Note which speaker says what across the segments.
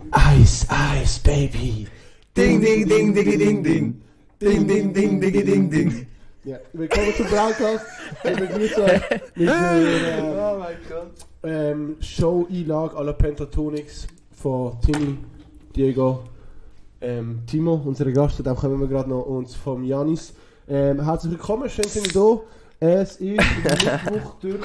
Speaker 1: Ice, Ice, Baby.
Speaker 2: Ding, ding, ding, ding, ding, ding. Ding, ding, ding, ding, ding, ding.
Speaker 1: Ja, willkommen zum Broadcast. Ich begrüße euch mit einer
Speaker 2: Oh mein Gott.
Speaker 1: Show-Einlage à la Pentatonix von Timmy, Diego, Timo, unser Gast, dann kommen wir gerade noch uns vom Janis. Herzlich willkommen, schön sind wir da. Es ist Mittwoch durch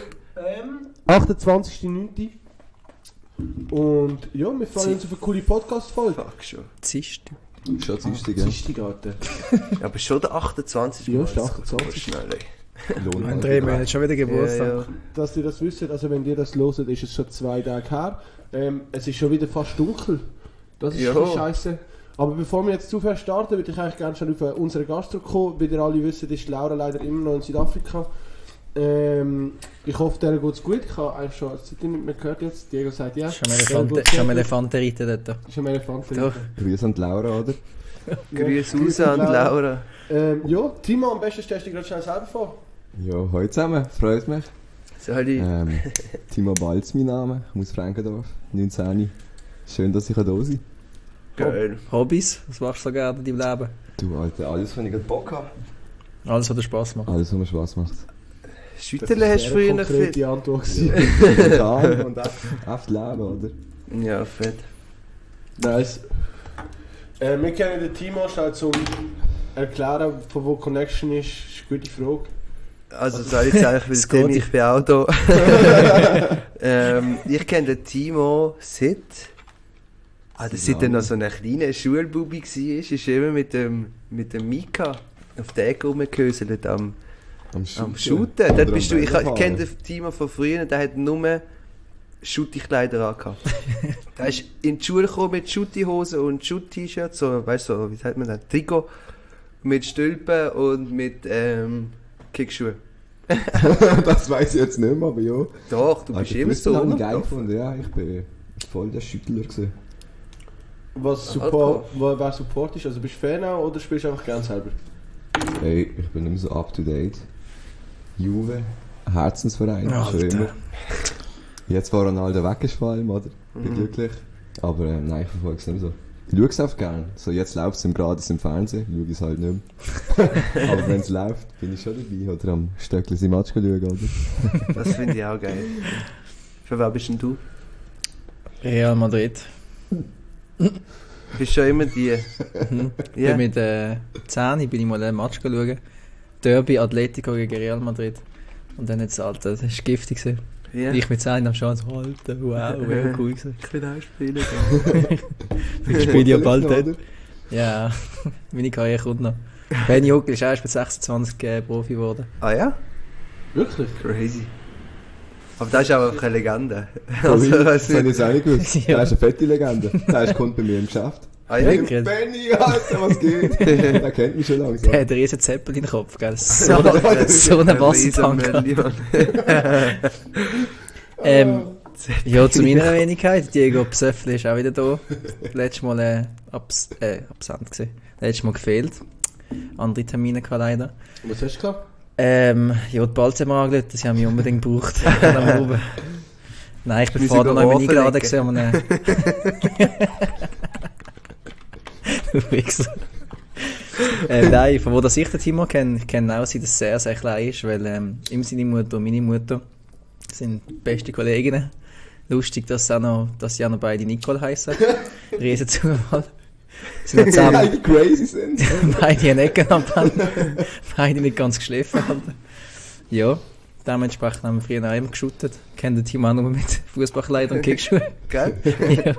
Speaker 1: 28.09. Und ja, wir freuen uns auf eine coole Podcast-Folge.
Speaker 2: Fuck schon.
Speaker 3: Dienstag.
Speaker 4: Schon Dienstag, ja.
Speaker 1: Dienstag, Alter.
Speaker 2: Aber schon der 28.
Speaker 1: Ja, ist der 28.
Speaker 2: Schnell.
Speaker 3: In 3 Monaten schon wieder Geburtstag.
Speaker 2: Ja, ja.
Speaker 1: Dass ihr das wisst, also wenn ihr das hört, ist es schon 2 Tage her. Es ist schon wieder fast dunkel. Das ist
Speaker 2: Ja.
Speaker 1: scheiße. Aber bevor wir jetzt zu viel starten, würde ich eigentlich gerne schon auf unseren Gast zurückkommen. Wie ihr alle wisst, ist Laura leider immer noch in Südafrika. Ich hoffe, der geht es gut. Ich habe eigentlich schon seitdem nicht mehr gehört jetzt. Diego sagt ja.
Speaker 3: Schon Elefanten reiten dort.
Speaker 1: Schon Elefanten.
Speaker 2: Doch.
Speaker 4: Grüße an die Laura, oder?
Speaker 2: Grüße raus an Laura.
Speaker 1: Ja, Timo, am besten stellst du dich gerade schnell selber vor.
Speaker 4: Ja, hallo zusammen, freut mich.
Speaker 2: Sali.
Speaker 4: Timo Balz, mein Name, ich komme aus Frankendorf, 19. Schön, dass ich da sein kann.
Speaker 2: Geil.
Speaker 3: Hobbys? Was machst du so gerne in deinem Leben?
Speaker 4: Du, Alter, alles, was ich gerade Bock habe.
Speaker 3: Alles, was dir Spass macht.
Speaker 4: Alles, was mir Spass macht.
Speaker 2: Schütterle hast du früher noch
Speaker 1: viel.
Speaker 2: fit.
Speaker 1: Die Antwort gewesen.
Speaker 4: Spontan und auf Leben, oder?
Speaker 2: Ja, fett.
Speaker 1: Nice. Wir kennen den Timo schnell zum Erklären, von wo Connection ist eine gute Frage.
Speaker 2: Also soll ich jetzt eigentlich, weil
Speaker 3: Scotty.
Speaker 2: Tim, ich bin auch da. Ich kenne den Timo seit er noch so ein kleiner Schulbubi war, ist immer mit dem Mika auf der Ecke rumgehöselt am Shooten. Dort bist du, ich kenne den Timo von früher, der hat nur Shooty-Kleider angehabt. Der ist in die Schule gekommen mit Shooty-Hosen und Shoot-T-Shirts, so, weißt du, so, wie sagt man das? Trikot mit Stülpen und mit Kickschuhen.
Speaker 4: Das weiss ich jetzt nicht mehr, aber ja.
Speaker 2: Doch, du bist immer so.
Speaker 4: Ich habe geil gefunden, ja. Ich bin voll der Schüttler gewesen.
Speaker 1: Was wer Support ist, also bist du Fan auch oder spielst du einfach gerne selber?
Speaker 4: Hey, ich bin nicht mehr so up to date. Juve, Herzensverein, schon immer. Jetzt, wo Ronaldo weg ist vor allem, oder? Bin glücklich. Aber nein, ich verfolge es nicht mehr so. Ich schaue es auch gerne. So, jetzt läuft es gratis im Fernsehen, schaue ich es halt nicht mehr. Aber wenn es läuft, bin ich schon dabei. Oder am Stöckli sein Match schauen, oder?
Speaker 2: Das finde ich auch geil. Für wer bist denn du?
Speaker 3: Real Madrid.
Speaker 2: Bist schon immer die.
Speaker 3: Ja. Mit 10 bin ich mal ein Match schauen. Derby Atletico gegen Real Madrid. Und dann jetzt, Alter, das war giftig gewesen.
Speaker 2: Ja.
Speaker 3: Ich mit 10 am Schauen so, Alter, wow, wäre cool gewesen.
Speaker 2: Ich will auch spielen.
Speaker 3: Ich spiele ja bald dort. Ja, meine Karriere kommt noch. Benny Huckel ist erst mit 26 Profi geworden.
Speaker 2: Ah ja?
Speaker 1: Wirklich?
Speaker 2: Crazy. Aber das ist auch einfach eine Legende.
Speaker 4: Das habe ich jetzt auch nicht gewusst.
Speaker 3: Ja.
Speaker 4: Er ist eine fette Legende. Der kommt bei mir im Geschäft.
Speaker 2: Ah ja?
Speaker 3: Wirklich?
Speaker 4: Benny, Alter, was geht? Der kennt mich schon langsam.
Speaker 3: Der hat einen riesen Zeppel in den Kopf, gell? So eine Wassertank. Ja, zu meiner Wenigkeit. Diego Psöffli ist auch wieder da. Letztes Mal absent gewesen. Letztes Mal gefehlt. Andere Termine gehabt leider.
Speaker 1: Was hast du gehabt?
Speaker 3: Ja, die Balz haben wir angelegt, sie haben mich unbedingt gebraucht. Nein, ich bin
Speaker 2: Wir
Speaker 3: vorher
Speaker 2: sind
Speaker 3: noch nicht eingeladen
Speaker 2: Ohrfeige.
Speaker 3: gewesen. Du Wichser. Nein, von wo das ich den Timo kenne, ich kenne auch, dass er sehr, sehr klein ist, weil ihm seine Mutter und meine Mutter sind beste Kolleginnen. Lustig, dass sie auch noch beide Nicole heissen. Riesen Zufall. Sie sind zusammen.
Speaker 4: Ja, die crazy sind.
Speaker 3: Beide in Ecken abhängen. Beide nicht ganz geschliffen haben. Ja, dementsprechend haben wir früher auch immer geshootet. Kennen den Team auch nur mit Fußballkleidern und Kickschuhen.
Speaker 2: Gell?
Speaker 3: Ja.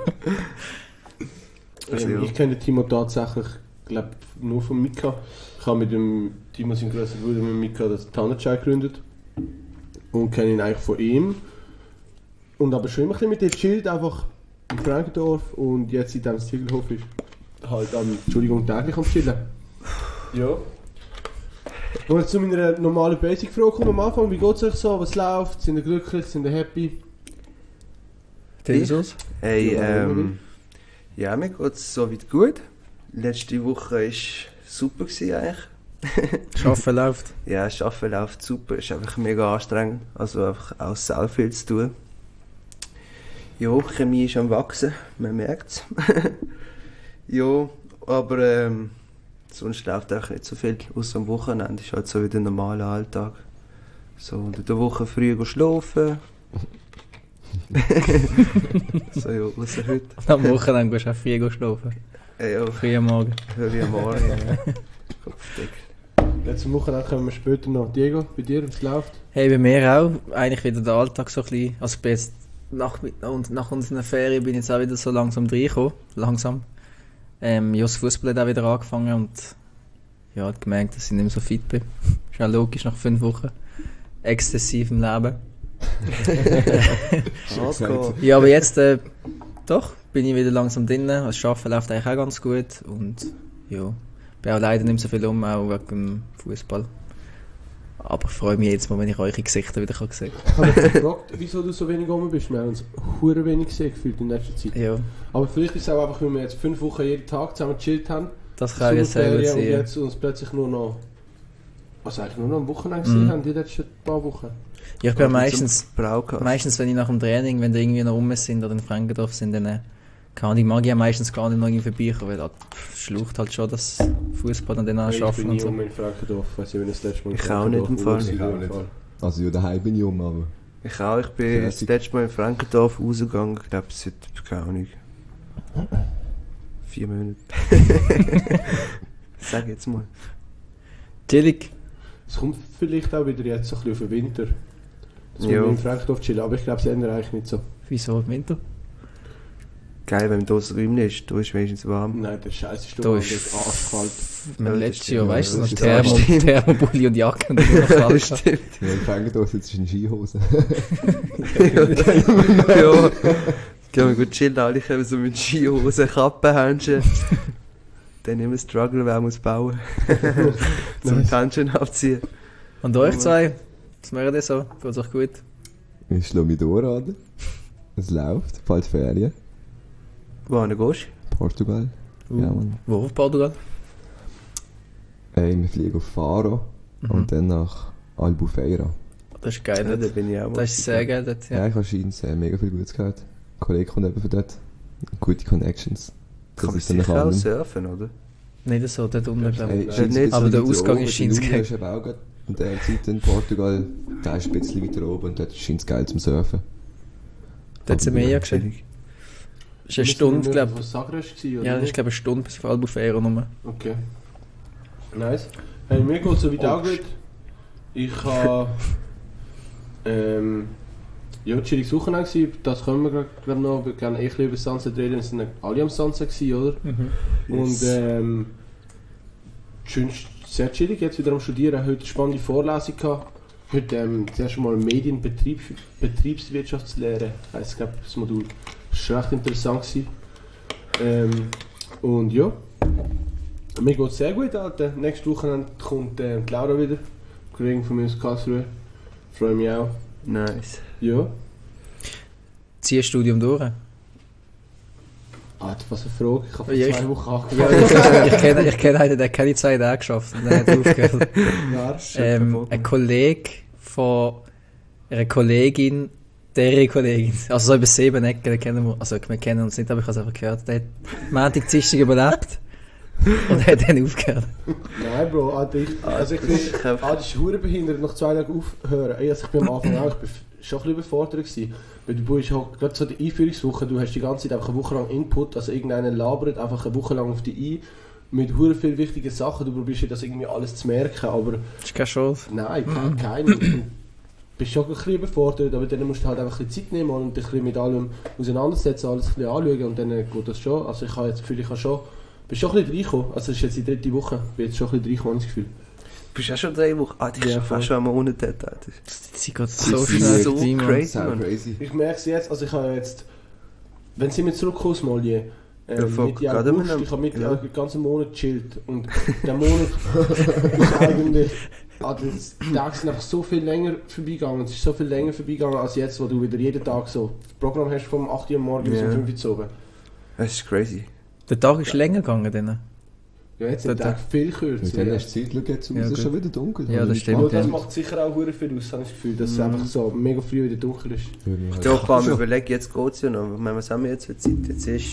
Speaker 1: Ich kenne den Timo tatsächlich, glaube nur von Mika. Ich habe mit dem Timo, seinem größeren Bruder, mit Mika das Tannenschein gegründet. Und kenne ihn eigentlich von ihm. Und aber schon immer ein bisschen mit ihm chillt, einfach in Frankendorf. Und jetzt, seitdem es Ziegelhof ist, halt täglich am Chillen. Ja. Und jetzt zu meiner normalen Basic-Frage kommen am Anfang. Wie geht es euch so? Was läuft? Sind ihr glücklich? Sind ihr happy?
Speaker 3: Telesos?
Speaker 2: Hey, ja, mir geht es soweit gut. Letzte Woche war super eigentlich.
Speaker 3: Arbeiten läuft.
Speaker 2: Ja, das Arbeiten läuft super. Es ist einfach mega anstrengend. Also einfach auch sehr viel zu tun. Ja, Chemie ist am Wachsen, man merkt es. Ja, aber sonst läuft auch nicht so viel, außer am Wochenende ist halt so wie der normale Alltag. So unter der Woche früh schlafen. So ja, außer heute.
Speaker 3: Am Wochenende gehst du auch früh schlafen.
Speaker 2: Ja,
Speaker 3: Früh am Morgen.
Speaker 2: früh am Morgen. Ja. Kopfdeckel.
Speaker 1: Letzte Woche kommen wir später noch. Diego, bei dir, wie es läuft?
Speaker 3: Hey, bei mir auch. Eigentlich wieder der Alltag so ein bisschen. Also ich bin jetzt nach unserer Ferien bin ich jetzt auch wieder so langsam reingekommen. Langsam. Ja, das Fußball hat auch wieder angefangen und ja, hat gemerkt, dass ich nicht mehr so fit bin. Ist auch logisch nach 5 Wochen exzessivem Leben. Ja, aber jetzt doch, bin ich wieder langsam drin. Das Arbeiten läuft eigentlich auch ganz gut und ja, bin auch leider nicht mehr so viel auch wegen dem Fußball. Aber ich freue mich jetzt mal, wenn ich eure Gesichter wieder sehen kann.
Speaker 1: Ich habe mich gefragt, wieso du so wenig rum bist. Wir haben uns verdammt wenig gesehen gefühlt in letzter Zeit.
Speaker 3: Ja,
Speaker 1: Aber vielleicht ist es auch einfach, weil wir jetzt 5 Wochen jeden Tag zusammen gechillt haben.
Speaker 3: das kann ich sehr gut
Speaker 1: Und
Speaker 3: sehen.
Speaker 1: jetzt uns plötzlich nur noch... Also eigentlich nur noch am Wochenende gesehen haben, die letzten paar Wochen.
Speaker 3: Ja, ich bin meistens,
Speaker 2: Braukasten.
Speaker 3: wenn ich nach dem Training, wenn die irgendwie noch rum sind oder in Frankendorf sind, dann mag ich ja meistens gar nicht noch irgendwie vorbeikommen, weil das schlucht halt schon das Fußball und dann auch
Speaker 1: Ich
Speaker 3: schaffen
Speaker 1: bin
Speaker 3: und
Speaker 1: nie
Speaker 3: so.
Speaker 1: in Frankendorf, weiß ich, wenn ich das letzte Mal in
Speaker 2: Ich auch nicht im Fall.
Speaker 1: Ich auch nicht.
Speaker 4: Also ja, daheim bin ich aber...
Speaker 2: Ich auch, ich bin das letzte Mal in Frankendorf rausgegangen, ich glaube seit, keine Ahnung, 4 Monate. Sag jetzt mal.
Speaker 3: Chillig.
Speaker 1: Es kommt vielleicht auch wieder jetzt so ein bisschen auf den Winter. Dass
Speaker 2: Ja.
Speaker 1: wir in Frankendorf chillen, aber ich glaube, es ändert eigentlich nicht so.
Speaker 3: Wieso im Winter?
Speaker 2: Geil, wenn man da so Räumchen ist, da ist wenigstens warm.
Speaker 1: Nein, der Scheiß ist
Speaker 3: Da
Speaker 1: da,
Speaker 3: ist-
Speaker 1: das ist arschkalt.
Speaker 3: Im
Speaker 2: Ja, das
Speaker 3: letzten
Speaker 2: stimmt,
Speaker 3: Jahr,
Speaker 2: ja,
Speaker 3: weißt du,
Speaker 2: das
Speaker 3: noch
Speaker 2: ist
Speaker 3: Thermobulli und Jacke und immer noch kalt.
Speaker 2: Das stimmt.
Speaker 4: Ja, in Frankendorf sitzt du in Skihose.
Speaker 2: Ja. Gehen wir gut chillen, alle kommen so mit Skihose, Kappen, Händchen. Dann immer Struggle, wer muss bauen. Zum
Speaker 1: Nice.
Speaker 2: die Händchen abziehen.
Speaker 3: Und euch zwei, was macht ihr so? Geht's euch gut?
Speaker 4: Ich schlage mich durch an. Es läuft, bald Ferien.
Speaker 2: Wohin gehst
Speaker 4: Portugal. Ja, Mann.
Speaker 3: Wo auf Portugal?
Speaker 4: Wir fliegen auf Faro und dann nach Albufeira.
Speaker 3: Das ist
Speaker 2: du?
Speaker 3: geil
Speaker 2: Ja, da
Speaker 3: dort.
Speaker 2: bin ich auch mal.
Speaker 3: Das ist sehr geil dort,
Speaker 4: Ja,
Speaker 3: ja.
Speaker 4: ich habe anscheinend mega viel Gutes gehört. Ein Kollege kommt eben von dort. Gute Connections.
Speaker 2: Kann man
Speaker 4: ist dann
Speaker 2: sicher auch
Speaker 4: allem.
Speaker 2: surfen, oder?
Speaker 3: Nicht so, dort unten, glaube
Speaker 4: Hey,
Speaker 3: ich.
Speaker 4: scheint's
Speaker 2: nicht,
Speaker 4: ein
Speaker 3: aber der
Speaker 4: bisschen
Speaker 3: Ausgang
Speaker 4: weiter
Speaker 3: ist
Speaker 4: oben.
Speaker 3: scheint's
Speaker 4: Der
Speaker 3: geil.
Speaker 4: Junge ist eben auch gerade in der Zeit in Portugal. Der ist ein bisschen weiter oben und dort scheint es geil zum Surfen.
Speaker 3: Dort sind wir ja gesehen.
Speaker 2: Chillig.
Speaker 3: Das ist eine Stunde, glaube
Speaker 1: Was Sagres gewesen,
Speaker 3: ich.
Speaker 1: oder
Speaker 3: Ja, das ist
Speaker 1: nicht?
Speaker 3: glaube ich eine Stunde bis auf Albufeira rum.
Speaker 1: Okay. Nice. Hey, mir geht es so weit auch gut. Ich habe... ja, chilliges Wochenende gewesen. Das können wir gerade noch. Wir können eh ein bisschen über Sunset reden. Wir sind alle am Sunset gewesen, oder? Und schön, sehr chillig. Jetzt wieder am Studieren. Heute eine spannende Vorlesung gehabt. Heute das erste Mal Betriebswirtschaftslehre. Heisst, glaube das Modul. Das war recht interessant gewesen. Und ja. Mir geht es sehr gut, Alter. Nächste Woche kommt die Laura wieder. Kollegin von mir aus Karlsruhe. Freue mich auch.
Speaker 2: Nice.
Speaker 1: Ja.
Speaker 3: Zieh das Studium durch.
Speaker 1: Alter, was eine Frage. Ich habe vor
Speaker 3: Ja,
Speaker 1: 2
Speaker 3: ich-
Speaker 1: Wochen
Speaker 3: Ja,
Speaker 1: angefangen.
Speaker 3: ich kenne einen, der hat keine 2 Tage geschafft und dann hat er aufgehört.
Speaker 1: Ja.
Speaker 3: Ein Kollege von einer Kollegin, deren Kollegin, also so über 7 Ecken, den kennen wir, also wir kennen uns nicht, aber ich habe es einfach gehört, der hat Montag, Dienstag überlebt und hat dann aufgehört.
Speaker 1: Nein, Bro, Alter, ich finde, das ist verdammt behindert, nach 2 Tagen aufhören. Ey, also ich bin am Anfang auch, ich bin schon ein bisschen überfordert gewesen. Weil du bist halt, gerade so die Einführungswoche, du hast die ganze Zeit einfach eine Woche lang Input, also irgendeiner labert einfach eine Woche lang auf dich ein, mit verdammt vielen wichtigen Sachen, du probierst dir das irgendwie alles zu merken, aber
Speaker 3: Das ist keine Chance.
Speaker 1: nein, keine. Du bist schon ein bisschen überfordert, aber dann musst du halt einfach ein bisschen Zeit nehmen und dich ein bisschen mit allem auseinandersetzen, alles ein bisschen anschauen und dann geht das schon. Also ich habe jetzt das Gefühl, ich habe schon, bin schon ein bisschen reingekommen, also es ist jetzt die 3. Woche, ich bin jetzt schon ein bisschen reingekommen, habe ich das Gefühl.
Speaker 2: Du bist ja schon 3 Wochen. Ah, die ist
Speaker 1: Ja,
Speaker 2: ja
Speaker 1: voll.
Speaker 2: fast schon einen Monat dort, Alter.
Speaker 3: Sie geht so
Speaker 4: Sie
Speaker 3: schnell
Speaker 4: ist
Speaker 2: so
Speaker 3: vorbei, Mann.
Speaker 2: crazy.
Speaker 4: Sehr
Speaker 2: Mann.
Speaker 4: crazy.
Speaker 1: Ich merke es jetzt, also ich habe jetzt, wenn sie mit zurückkommen, Molly,
Speaker 2: Ja, voll,
Speaker 1: Mitte
Speaker 2: gerade
Speaker 1: August,
Speaker 2: mit dem-
Speaker 1: ich habe Mitte
Speaker 2: ja.
Speaker 1: August den ganzen Monat gechillt und der Monat ist eigentlich, die Tage sind einfach so viel länger vorbeigegangen, es ist so viel länger vorbeigegangen als jetzt, wo du wieder jeden Tag so das Programm hast vom 8 Uhr morgens bis
Speaker 2: Ja.
Speaker 1: um 5 Uhr zu oben.
Speaker 2: Das ist crazy.
Speaker 3: Der Tag ist länger gegangen dann.
Speaker 1: Ja, jetzt sind die Tage viel kürzer.
Speaker 4: Dann hast du Zeit, schau jetzt aus, es ist schon wieder dunkel.
Speaker 3: Ja, das stimmt.
Speaker 1: Aber das macht sicher auch verdammt viel aus, habe ich das Gefühl, dass es einfach so mega früh wieder dunkel ist.
Speaker 2: Doch, wir überlegen, jetzt geht es ja noch. Was haben wir jetzt für Zeit? Jetzt ist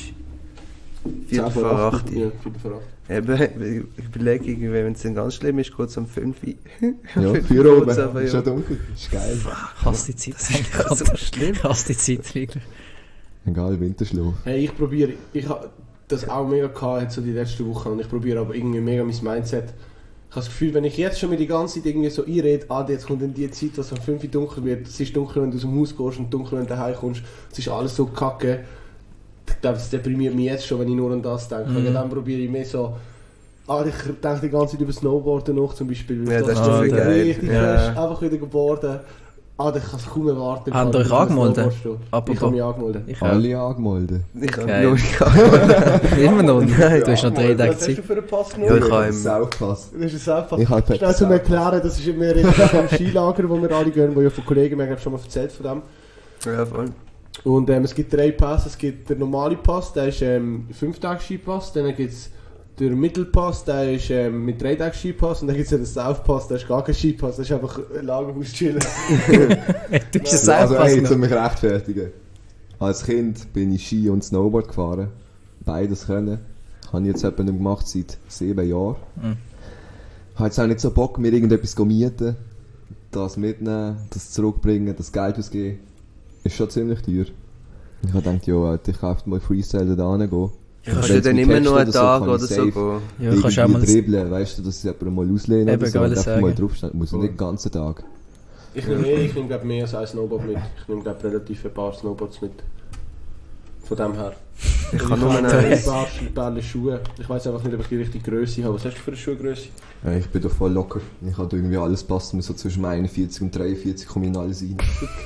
Speaker 2: 4 vor 8.
Speaker 1: Ja, 4 vor 8.
Speaker 2: Eben, ich überlege irgendwie, wenn es dann ganz schlimm ist, geht es um 5 Uhr.
Speaker 4: Ja, 4 Uhr oben, ist schon dunkel, ist geil.
Speaker 3: Ich hasse die Zeit.
Speaker 2: Das ist so schlimm.
Speaker 3: Ich hasse die Zeit wirklich.
Speaker 4: Egal, Winterschlaf.
Speaker 1: Hey, ich habe das auch mega gehabt, so die letzten Wochen, und ich probiere aber irgendwie mega mein Mindset. Ich habe das Gefühl, wenn ich jetzt schon mir die ganze Zeit irgendwie so einrede, jetzt kommt dann die Zeit, dass es um 5 Uhr dunkel wird, es ist dunkel, wenn du aus dem Haus gehst und dunkel, wenn du daheim kommst, es ist alles so kacke. Ich glaube, das deprimiert mich jetzt schon, wenn ich nur an das denke. Und dann probiere ich mehr so, ich denke die ganze Zeit über Snowboarden noch zum Beispiel.
Speaker 2: Ja, das ist doch geil.
Speaker 1: Richtig fest, einfach wieder geboren. Ich kann es kaum erwarten.
Speaker 3: Habt ihr euch angemeldet?
Speaker 1: Ich habe mich angemeldet.
Speaker 4: Alle angemeldet.
Speaker 2: Ich habe
Speaker 3: Geil.
Speaker 2: noch nicht angemeldet.
Speaker 3: Immer noch?
Speaker 2: Nein.
Speaker 3: Du hast noch 3 Tage
Speaker 1: Was hast du
Speaker 3: Zeit.
Speaker 1: für einen Pass
Speaker 2: Ja,
Speaker 1: genommen?
Speaker 2: ich habe im...
Speaker 4: Southpass.
Speaker 1: Das ist ein Southpass.
Speaker 4: Ich habe
Speaker 1: Schnell zum Erklären, das ist immer im Skilager, wo wir alle gehen, wo ja von Kollegen, wir haben schon mal erzählt von dem.
Speaker 2: Ja, voll.
Speaker 1: Und es gibt 3 Pässe, es gibt den normalen Pass, der ist 5 Tage Skipass, dann gibt es den Mittelpass, der ist mit 3 Tage Skipass, und dann gibt es den Southpass, der ist gar kein Skipass, das ist einfach Lagerhaus chillen.
Speaker 3: Du bist ein
Speaker 4: Also
Speaker 3: Southpass
Speaker 4: hey,
Speaker 3: noch.
Speaker 4: zu mich rechtfertigen. Als Kind bin ich Ski und Snowboard gefahren. Beides können. Habe ich jetzt etwa nicht gemacht seit 7 Jahren. Habe jetzt auch nicht so Bock, mir irgendetwas zu mieten. Das mitnehmen, das zurückbringen, das Geld ausgeben. Ist schon ziemlich teuer. Ich habe gedacht, ja, Alter, ich kaufe mal Freestyle da hingehen.
Speaker 2: Ja, kannst du dann immer nur einen Tag oder so gehen?
Speaker 3: Ja, kannst auch mal...
Speaker 4: dribbeln, weißt du, dass ich jemanden mal auslehnen
Speaker 3: Eben,
Speaker 4: oder so,
Speaker 3: wollte
Speaker 4: und einfach mal
Speaker 3: sagen.
Speaker 4: draufstehen. Muss nicht den ganzen Tag.
Speaker 1: Ich nehme glaub, mehr als ein Snowboard mit. Ich nehme glaub, relativ ein paar Snowboards mit. Von dem her.
Speaker 2: Ich kann nur
Speaker 1: ein
Speaker 2: einen...
Speaker 1: paar Schuhe. Ich weiß einfach nicht, ob ich die richtige Größe habe. Was hast du für eine Schuhgröße?
Speaker 4: Ja, ich bin doch voll locker. Ich habe irgendwie alles passt mir so zwischen 41 und 43 komme ich in alles rein.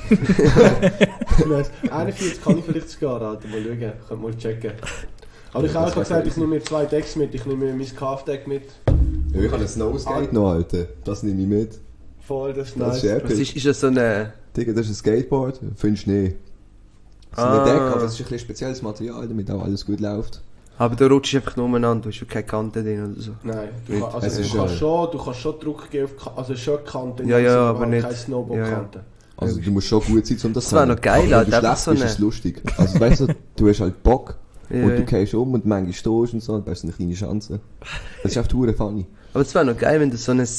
Speaker 1: 41 kann ich vielleicht sogar, Alter. Mal schauen. Ich kann mal checken. Aber ich habe auch gesagt, ich nehme mir 2 Decks mit. Ich nehme mein Scarf-Deck mit.
Speaker 4: Ja, ich habe ein Snowskate noch, Alter. Das nehme ich mit.
Speaker 1: Voll, das ist
Speaker 4: Das
Speaker 1: nice.
Speaker 4: ist epic.
Speaker 2: Was ist das so eine...
Speaker 4: Digga, das ist ein Skateboard für den Schnee. So ein Deck, aber es ist ein bisschen spezielles Material, damit auch alles gut läuft.
Speaker 2: Aber du rutschst einfach nur umeinander, du hast ja keine Kante drin oder so.
Speaker 1: Nein,
Speaker 4: Nicht. Es ist,
Speaker 1: du kannst schon Druck geben auf also schon Kanten,
Speaker 2: Ja, ja, aber
Speaker 1: halt
Speaker 2: nicht-
Speaker 1: keine Snowboard-Kanten.
Speaker 4: Also du musst schon gut sein, um das
Speaker 2: Das wär noch geil,
Speaker 4: aber wenn
Speaker 2: Alter,
Speaker 4: du
Speaker 2: einfach
Speaker 4: schlecht
Speaker 2: so
Speaker 4: bist,
Speaker 2: eine-
Speaker 4: ist es lustig. Also weißt du, du hast halt Bock
Speaker 2: Ja,
Speaker 4: und
Speaker 2: ja.
Speaker 4: du gehst und manchmal stehst und so und hast eine kleine Chance. Das ist einfach verdammt funny.
Speaker 2: Aber es wäre noch geil, wenn du so ein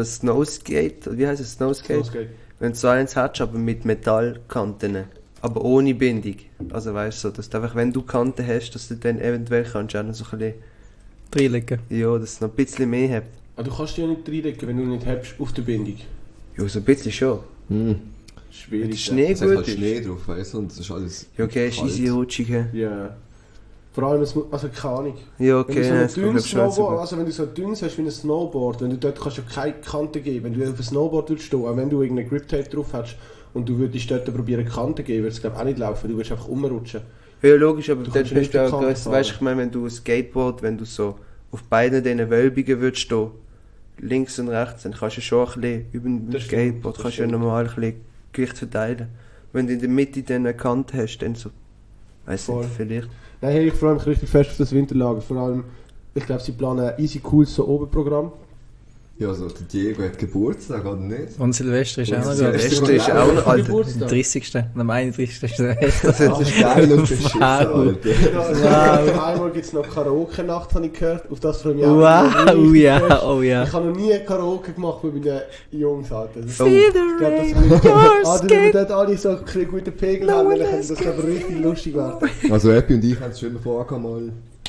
Speaker 2: Snowskate, wie heisst es, Snowskate?
Speaker 1: Snowskate.
Speaker 2: Wenn du so eins hättest, aber mit Metallkanten. Aber ohne Bindung. Also weißt du, so, dass du einfach, wenn du Kanten hast, dass du dann eventuell kannst auch noch so ein bisschen,
Speaker 3: Reinlegen.
Speaker 2: ja, dass es noch ein bisschen mehr hat.
Speaker 1: Aber du kannst die ja nicht reinlegen, wenn du nicht hast auf der Bindung.
Speaker 2: Ja, so ein bisschen schon.
Speaker 4: Wenn
Speaker 1: Schwierig.
Speaker 2: Wenn der Schnee
Speaker 4: es hat
Speaker 2: gut
Speaker 4: halt
Speaker 2: ist.
Speaker 4: Schnee drauf, weißt du, und das ist alles
Speaker 2: Ja, okay, ist
Speaker 4: kalt.
Speaker 2: easy rutschig.
Speaker 1: Ja. Vor allem, also keine Ahnung.
Speaker 2: Ja,
Speaker 1: Wenn du so
Speaker 2: okay,
Speaker 1: ein
Speaker 2: das
Speaker 1: dünnes
Speaker 2: kommt schon
Speaker 1: Snowboard, also wenn du so ein dünnes hast wie ein Snowboard, wenn du dort kannst du keine Kante geben, wenn du auf ein Snowboard würdest stehen, auch wenn du irgendeinen Grip-Tape drauf hast und du würdest dort probieren Kante geben, würde es glaube ich auch nicht laufen, du würdest einfach rumrutschen.
Speaker 2: Ja, logisch, aber
Speaker 1: Du
Speaker 2: dort
Speaker 1: kannst nicht
Speaker 2: bist du
Speaker 1: die
Speaker 2: auch,
Speaker 1: Kante
Speaker 2: weißt du, ich meine, wenn du ein Skateboard, wenn du so auf beiden diesen Wölbungen würdest stehen, links und rechts, dann kannst du schon ein bisschen über dem
Speaker 1: Das stimmt,
Speaker 2: Skateboard
Speaker 1: das
Speaker 2: kannst du ja
Speaker 1: stimmt.
Speaker 2: normal ein bisschen Gewicht verteilen. Wenn du in der Mitte dann eine Kante hast, dann so, weiss
Speaker 1: Voll.
Speaker 2: nicht, vielleicht.
Speaker 1: Nein, hey, ich freue mich richtig fest auf das Winterlager, vor allem, ich glaube sie planen ein easy cooles so Oberprogramm.
Speaker 4: Ja, also der Diego hat Geburtstag, oder nicht?
Speaker 3: Und Silvester ist auch noch
Speaker 4: Silvester
Speaker 3: gut.
Speaker 2: Silvester ist auch noch,
Speaker 3: Am
Speaker 2: Alter.
Speaker 3: 30. und am 31. ist Silvester.
Speaker 4: Das ist geil und beschissen,
Speaker 3: Wow.
Speaker 4: Alter.
Speaker 1: Einmal gibt es noch Karaoke-Nacht, habe ich gehört, auf das freue ich mich auch.
Speaker 3: Wow, oh
Speaker 1: richtig
Speaker 3: ja,
Speaker 1: fest.
Speaker 3: oh ja.
Speaker 1: Ich habe noch nie Karaoke gemacht mit meinen Jungs, Alter. Das
Speaker 3: Feel the
Speaker 1: Ich glaube,
Speaker 3: rain
Speaker 1: das
Speaker 3: on your
Speaker 1: wenn
Speaker 3: skin.
Speaker 1: dort alle so einen guten Pegel haben, dann könnte das aber richtig lustig werden.
Speaker 4: Also Epi und ich haben es schon immer vorgehabt, mal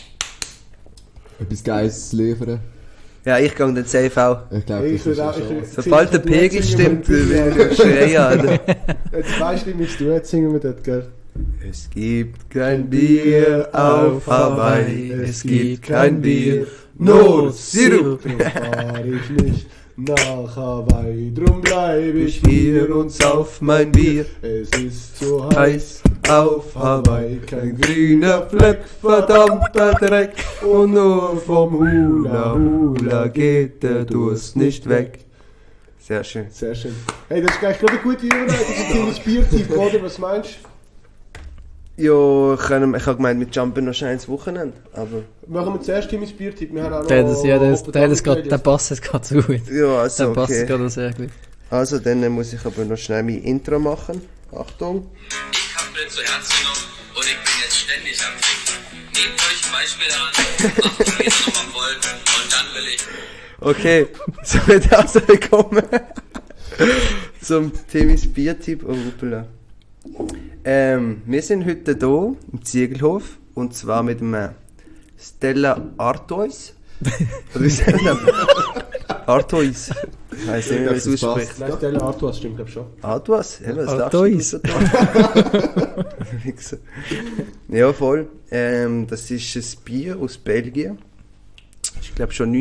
Speaker 4: etwas Geiles zu liefern.
Speaker 2: Ja, ich gehe dann safe auch.
Speaker 4: Ich glaube,
Speaker 1: Ich
Speaker 4: das ist
Speaker 1: würde
Speaker 4: ja
Speaker 1: auch-
Speaker 4: schon...
Speaker 1: ich-
Speaker 2: Sobald der Pegel stimmt, will ich schreien, Alter.
Speaker 1: Jetzt weißt du, wie du jetzt singen wir dort, gell?
Speaker 2: Es gibt kein Bier auf Hawaii, es gibt kein Bier, nur Sirup.
Speaker 1: Drum fahr ich nicht nach Hawaii, drum bleib ich
Speaker 2: Hier und sauf mein Bier,
Speaker 1: Es ist zu heiß
Speaker 2: heiß auf Hawaii,
Speaker 1: kein
Speaker 2: kein grüner Fleck, verdammter Dreck. Und nur vom Hula Hula geht der Durst nicht weg. Sehr schön.
Speaker 1: Sehr schön. Hey, das ist gleich gerade eine gute Überleitung zum Thema Biertyp, oder? Was meinst
Speaker 2: Ja, ich habe gemeint, mit Jumpen noch schnell ins Wochenende, aber...
Speaker 1: Machen wir zuerst Timmys Biertipp. Wir haben auch noch...
Speaker 3: Der passt jetzt gerade zu gut.
Speaker 2: Ja, also
Speaker 3: Der passt
Speaker 2: okay.
Speaker 3: gerade sehr gut.
Speaker 2: Also, dann muss ich aber noch schnell mein Intro machen. Achtung.
Speaker 5: Ich hab mir zu Herzen genommen und ich bin jetzt ständig am Trinken. Nehmt euch ein Beispiel an, macht jetzt nochmal voll und dann will ich...
Speaker 2: Okay, somit also willkommen zum Timmys Biertipp. Oh, hoppla. Wir sind heute hier im Ziegelhof und zwar mit dem Stella Artois. Oder wie sagt man das? Artois. Ich weiss nicht, wie man es ausspricht.
Speaker 1: Nein, Stella Artois stimmt, glaube ich schon.
Speaker 2: Artois? Ja, was
Speaker 3: Artois.
Speaker 2: darfst du? Ja, voll. Das ist ein Bier aus Belgien. Ich glaube schon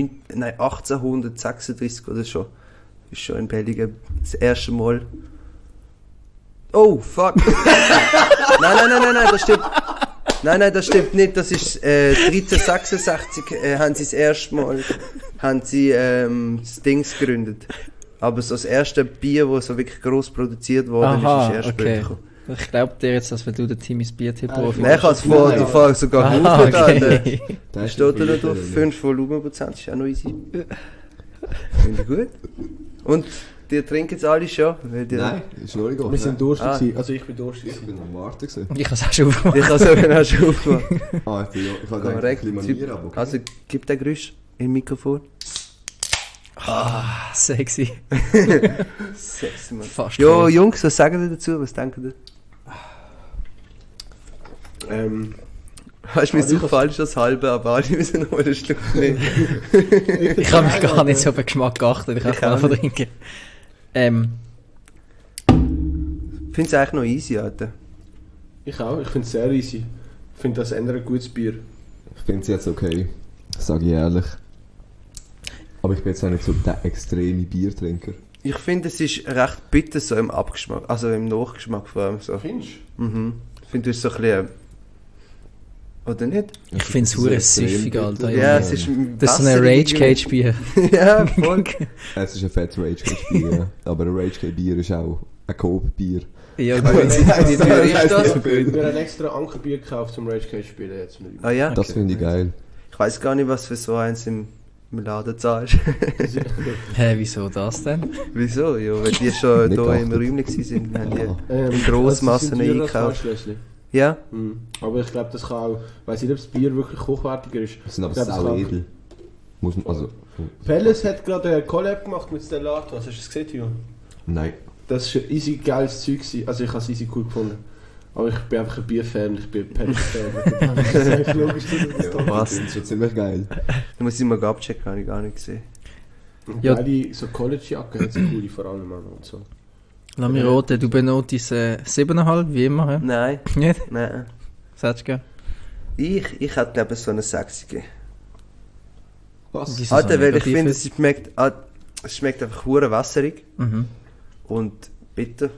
Speaker 2: 1836 oder so. Ist schon in Belgien das erste Mal. Oh, fuck! Nein, das stimmt. Nein, das stimmt nicht. Das ist 1366 haben sie das erste Mal das Dings gegründet. Aber so das erste Bier, das so wirklich gross produziert wurde, ist erst
Speaker 3: okay.
Speaker 2: gekommen.
Speaker 3: Ich glaube dir jetzt, dass du den Timmys Biertipp-Profi
Speaker 2: Nein, ich habe es vorher sogar
Speaker 3: okay.
Speaker 2: Da steht da noch drauf, 5 Volumenprozent, ist auch noch easy. Finde ich gut. Und die trinken jetzt alle schon?
Speaker 4: Nein, ist noch nicht gut.
Speaker 1: Wir sind durstig gewesen. Also ich bin durstig.
Speaker 4: Ich bin am Warten gewesen.
Speaker 3: Ich habe es auch schon aufgemacht.
Speaker 2: Ich habe es auch schon aufgemacht.
Speaker 4: Alter, ja, ich habe gedacht,
Speaker 2: Korrekt.
Speaker 4: ein bisschen manieren, aber okay.
Speaker 2: Also, gib den Geräusch im Mikrofon.
Speaker 3: Sexy.
Speaker 2: Sexy, Mann.
Speaker 3: Fast
Speaker 2: Jo,
Speaker 3: cool.
Speaker 2: Jungs, was sagen ihr dazu? Was denken ihr? Hast du mir so falsch als halbe, aber alle müssen noch einen Schluck nehmen.
Speaker 3: Ich habe mich gar nicht so auf den Geschmack geachtet. Ich kann einfach trinken.
Speaker 2: Ich finde es eigentlich noch easy, Alter.
Speaker 1: Ich auch, ich finde es sehr easy. Ich finde das ändert ein gutes Bier.
Speaker 4: Ich finde es jetzt okay. Sage ich ehrlich. Aber ich bin jetzt auch nicht so der extreme Biertrinker.
Speaker 2: Ich finde, es ist recht bitter so im Abgeschmack, also im Nachgeschmack vor allem so.
Speaker 1: Findest
Speaker 2: Mhm. Ich finde, du hast so ein bisschen... Oder nicht?
Speaker 3: Ich finde es hure süffig, Alter.
Speaker 2: Ja, es ist...
Speaker 3: Das ist so ein Rage Cage Bier.
Speaker 2: Ja, voll.
Speaker 4: Es ist ein fett Rage Cage Bier, ja. Aber ein Rage Cage Bier ist auch ein Coop-Bier.
Speaker 3: Ja, gut. Wie teuer ist das?
Speaker 1: Wir haben extra Ankerbier gekauft zum Rage Cage spielen jetzt.
Speaker 2: Ah ja?
Speaker 4: Das finde ich geil.
Speaker 2: Ich weiß gar nicht, was für so eins im Laden zahlst.
Speaker 3: Hä, wieso das denn?
Speaker 2: Wieso? Ja, weil die schon
Speaker 4: Nicht
Speaker 2: hier im
Speaker 4: geachtet.
Speaker 2: Räumchen waren, haben die
Speaker 4: Ah.
Speaker 2: in Grossmassen eingekauft. Ja?
Speaker 1: Aber ich glaube, das kann auch, weiss nicht, ob das Bier wirklich hochwertiger ist.
Speaker 4: Das sind aber
Speaker 1: Ich glaub, das
Speaker 4: sau
Speaker 1: kann-
Speaker 4: edel. Muss man, also...
Speaker 1: Pelles hat gerade eine Collab gemacht mit Stella Artois. Hast du das gesehen, Tio?
Speaker 4: Nein.
Speaker 1: Das war ein easy geiles Zeug gewesen. Also ich habe es easy cool gefunden. Aber ich bin einfach ein Bierfan, ich bin ein Pelles-Fan. Das ist eigentlich logisch, dass das da
Speaker 2: Was?
Speaker 4: Das ist schon ziemlich geil.
Speaker 2: Da muss ich mal abchecken, habe ich gar nicht gesehen.
Speaker 3: Ja.
Speaker 1: Geile so College-Jacken hat so coole vor allem auch noch und so.
Speaker 3: Lass mich raten, du benotest 7,5, wie immer, hä?
Speaker 2: Nein,
Speaker 3: Nicht?
Speaker 2: nein.
Speaker 3: Was hättest du gegeben?
Speaker 2: Ich hätte glaube ich so eine 6 gegeben.
Speaker 4: Was?
Speaker 3: Wieso
Speaker 2: Alter,
Speaker 3: so
Speaker 2: weil ich
Speaker 3: negativ
Speaker 2: finde,
Speaker 3: ist?
Speaker 2: es schmeckt einfach hure wässerig
Speaker 3: Mhm.
Speaker 2: und bitter.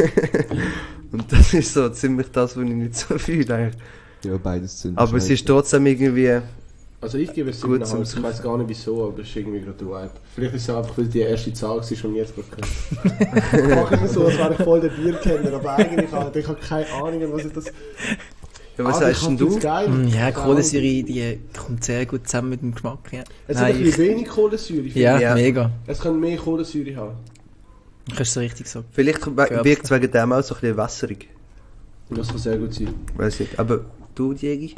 Speaker 2: Und das ist so ziemlich das, was ich nicht so fühle eigentlich.
Speaker 4: Ja, beides sind...
Speaker 2: Aber es ist trotzdem irgendwie...
Speaker 1: Also ich gebe es
Speaker 2: Gut
Speaker 1: 7,5.
Speaker 2: zum
Speaker 1: Ich weiß gar nicht wieso, aber es ist irgendwie gerade der Vibe. Vielleicht ist es einfach, weil die erste Zahl war und jetzt gerade kennt. Ich mache immer so, als wäre ich voll der Bierkenner, aber eigentlich Alter, ich habe keine Ahnung, was ich das...
Speaker 2: Ja, was
Speaker 1: Alter,
Speaker 2: sagst
Speaker 1: ich
Speaker 2: denn
Speaker 1: find's
Speaker 2: du?
Speaker 1: Geil.
Speaker 3: Ja, Kohlensäure, die kommt sehr gut zusammen mit dem Geschmack. Ja,
Speaker 1: Es hat ein bisschen wenig Kohlensäure. finde
Speaker 3: ja,
Speaker 1: ich.
Speaker 2: Ja.
Speaker 3: mega.
Speaker 1: Es kann mehr Kohlensäure haben.
Speaker 3: Du kannst so richtig so.
Speaker 2: Vielleicht wirkt es wegen dem auch so ein bisschen wässerig.
Speaker 1: Das kann sehr gut sein.
Speaker 2: Weiß nicht. Aber du, Diegi?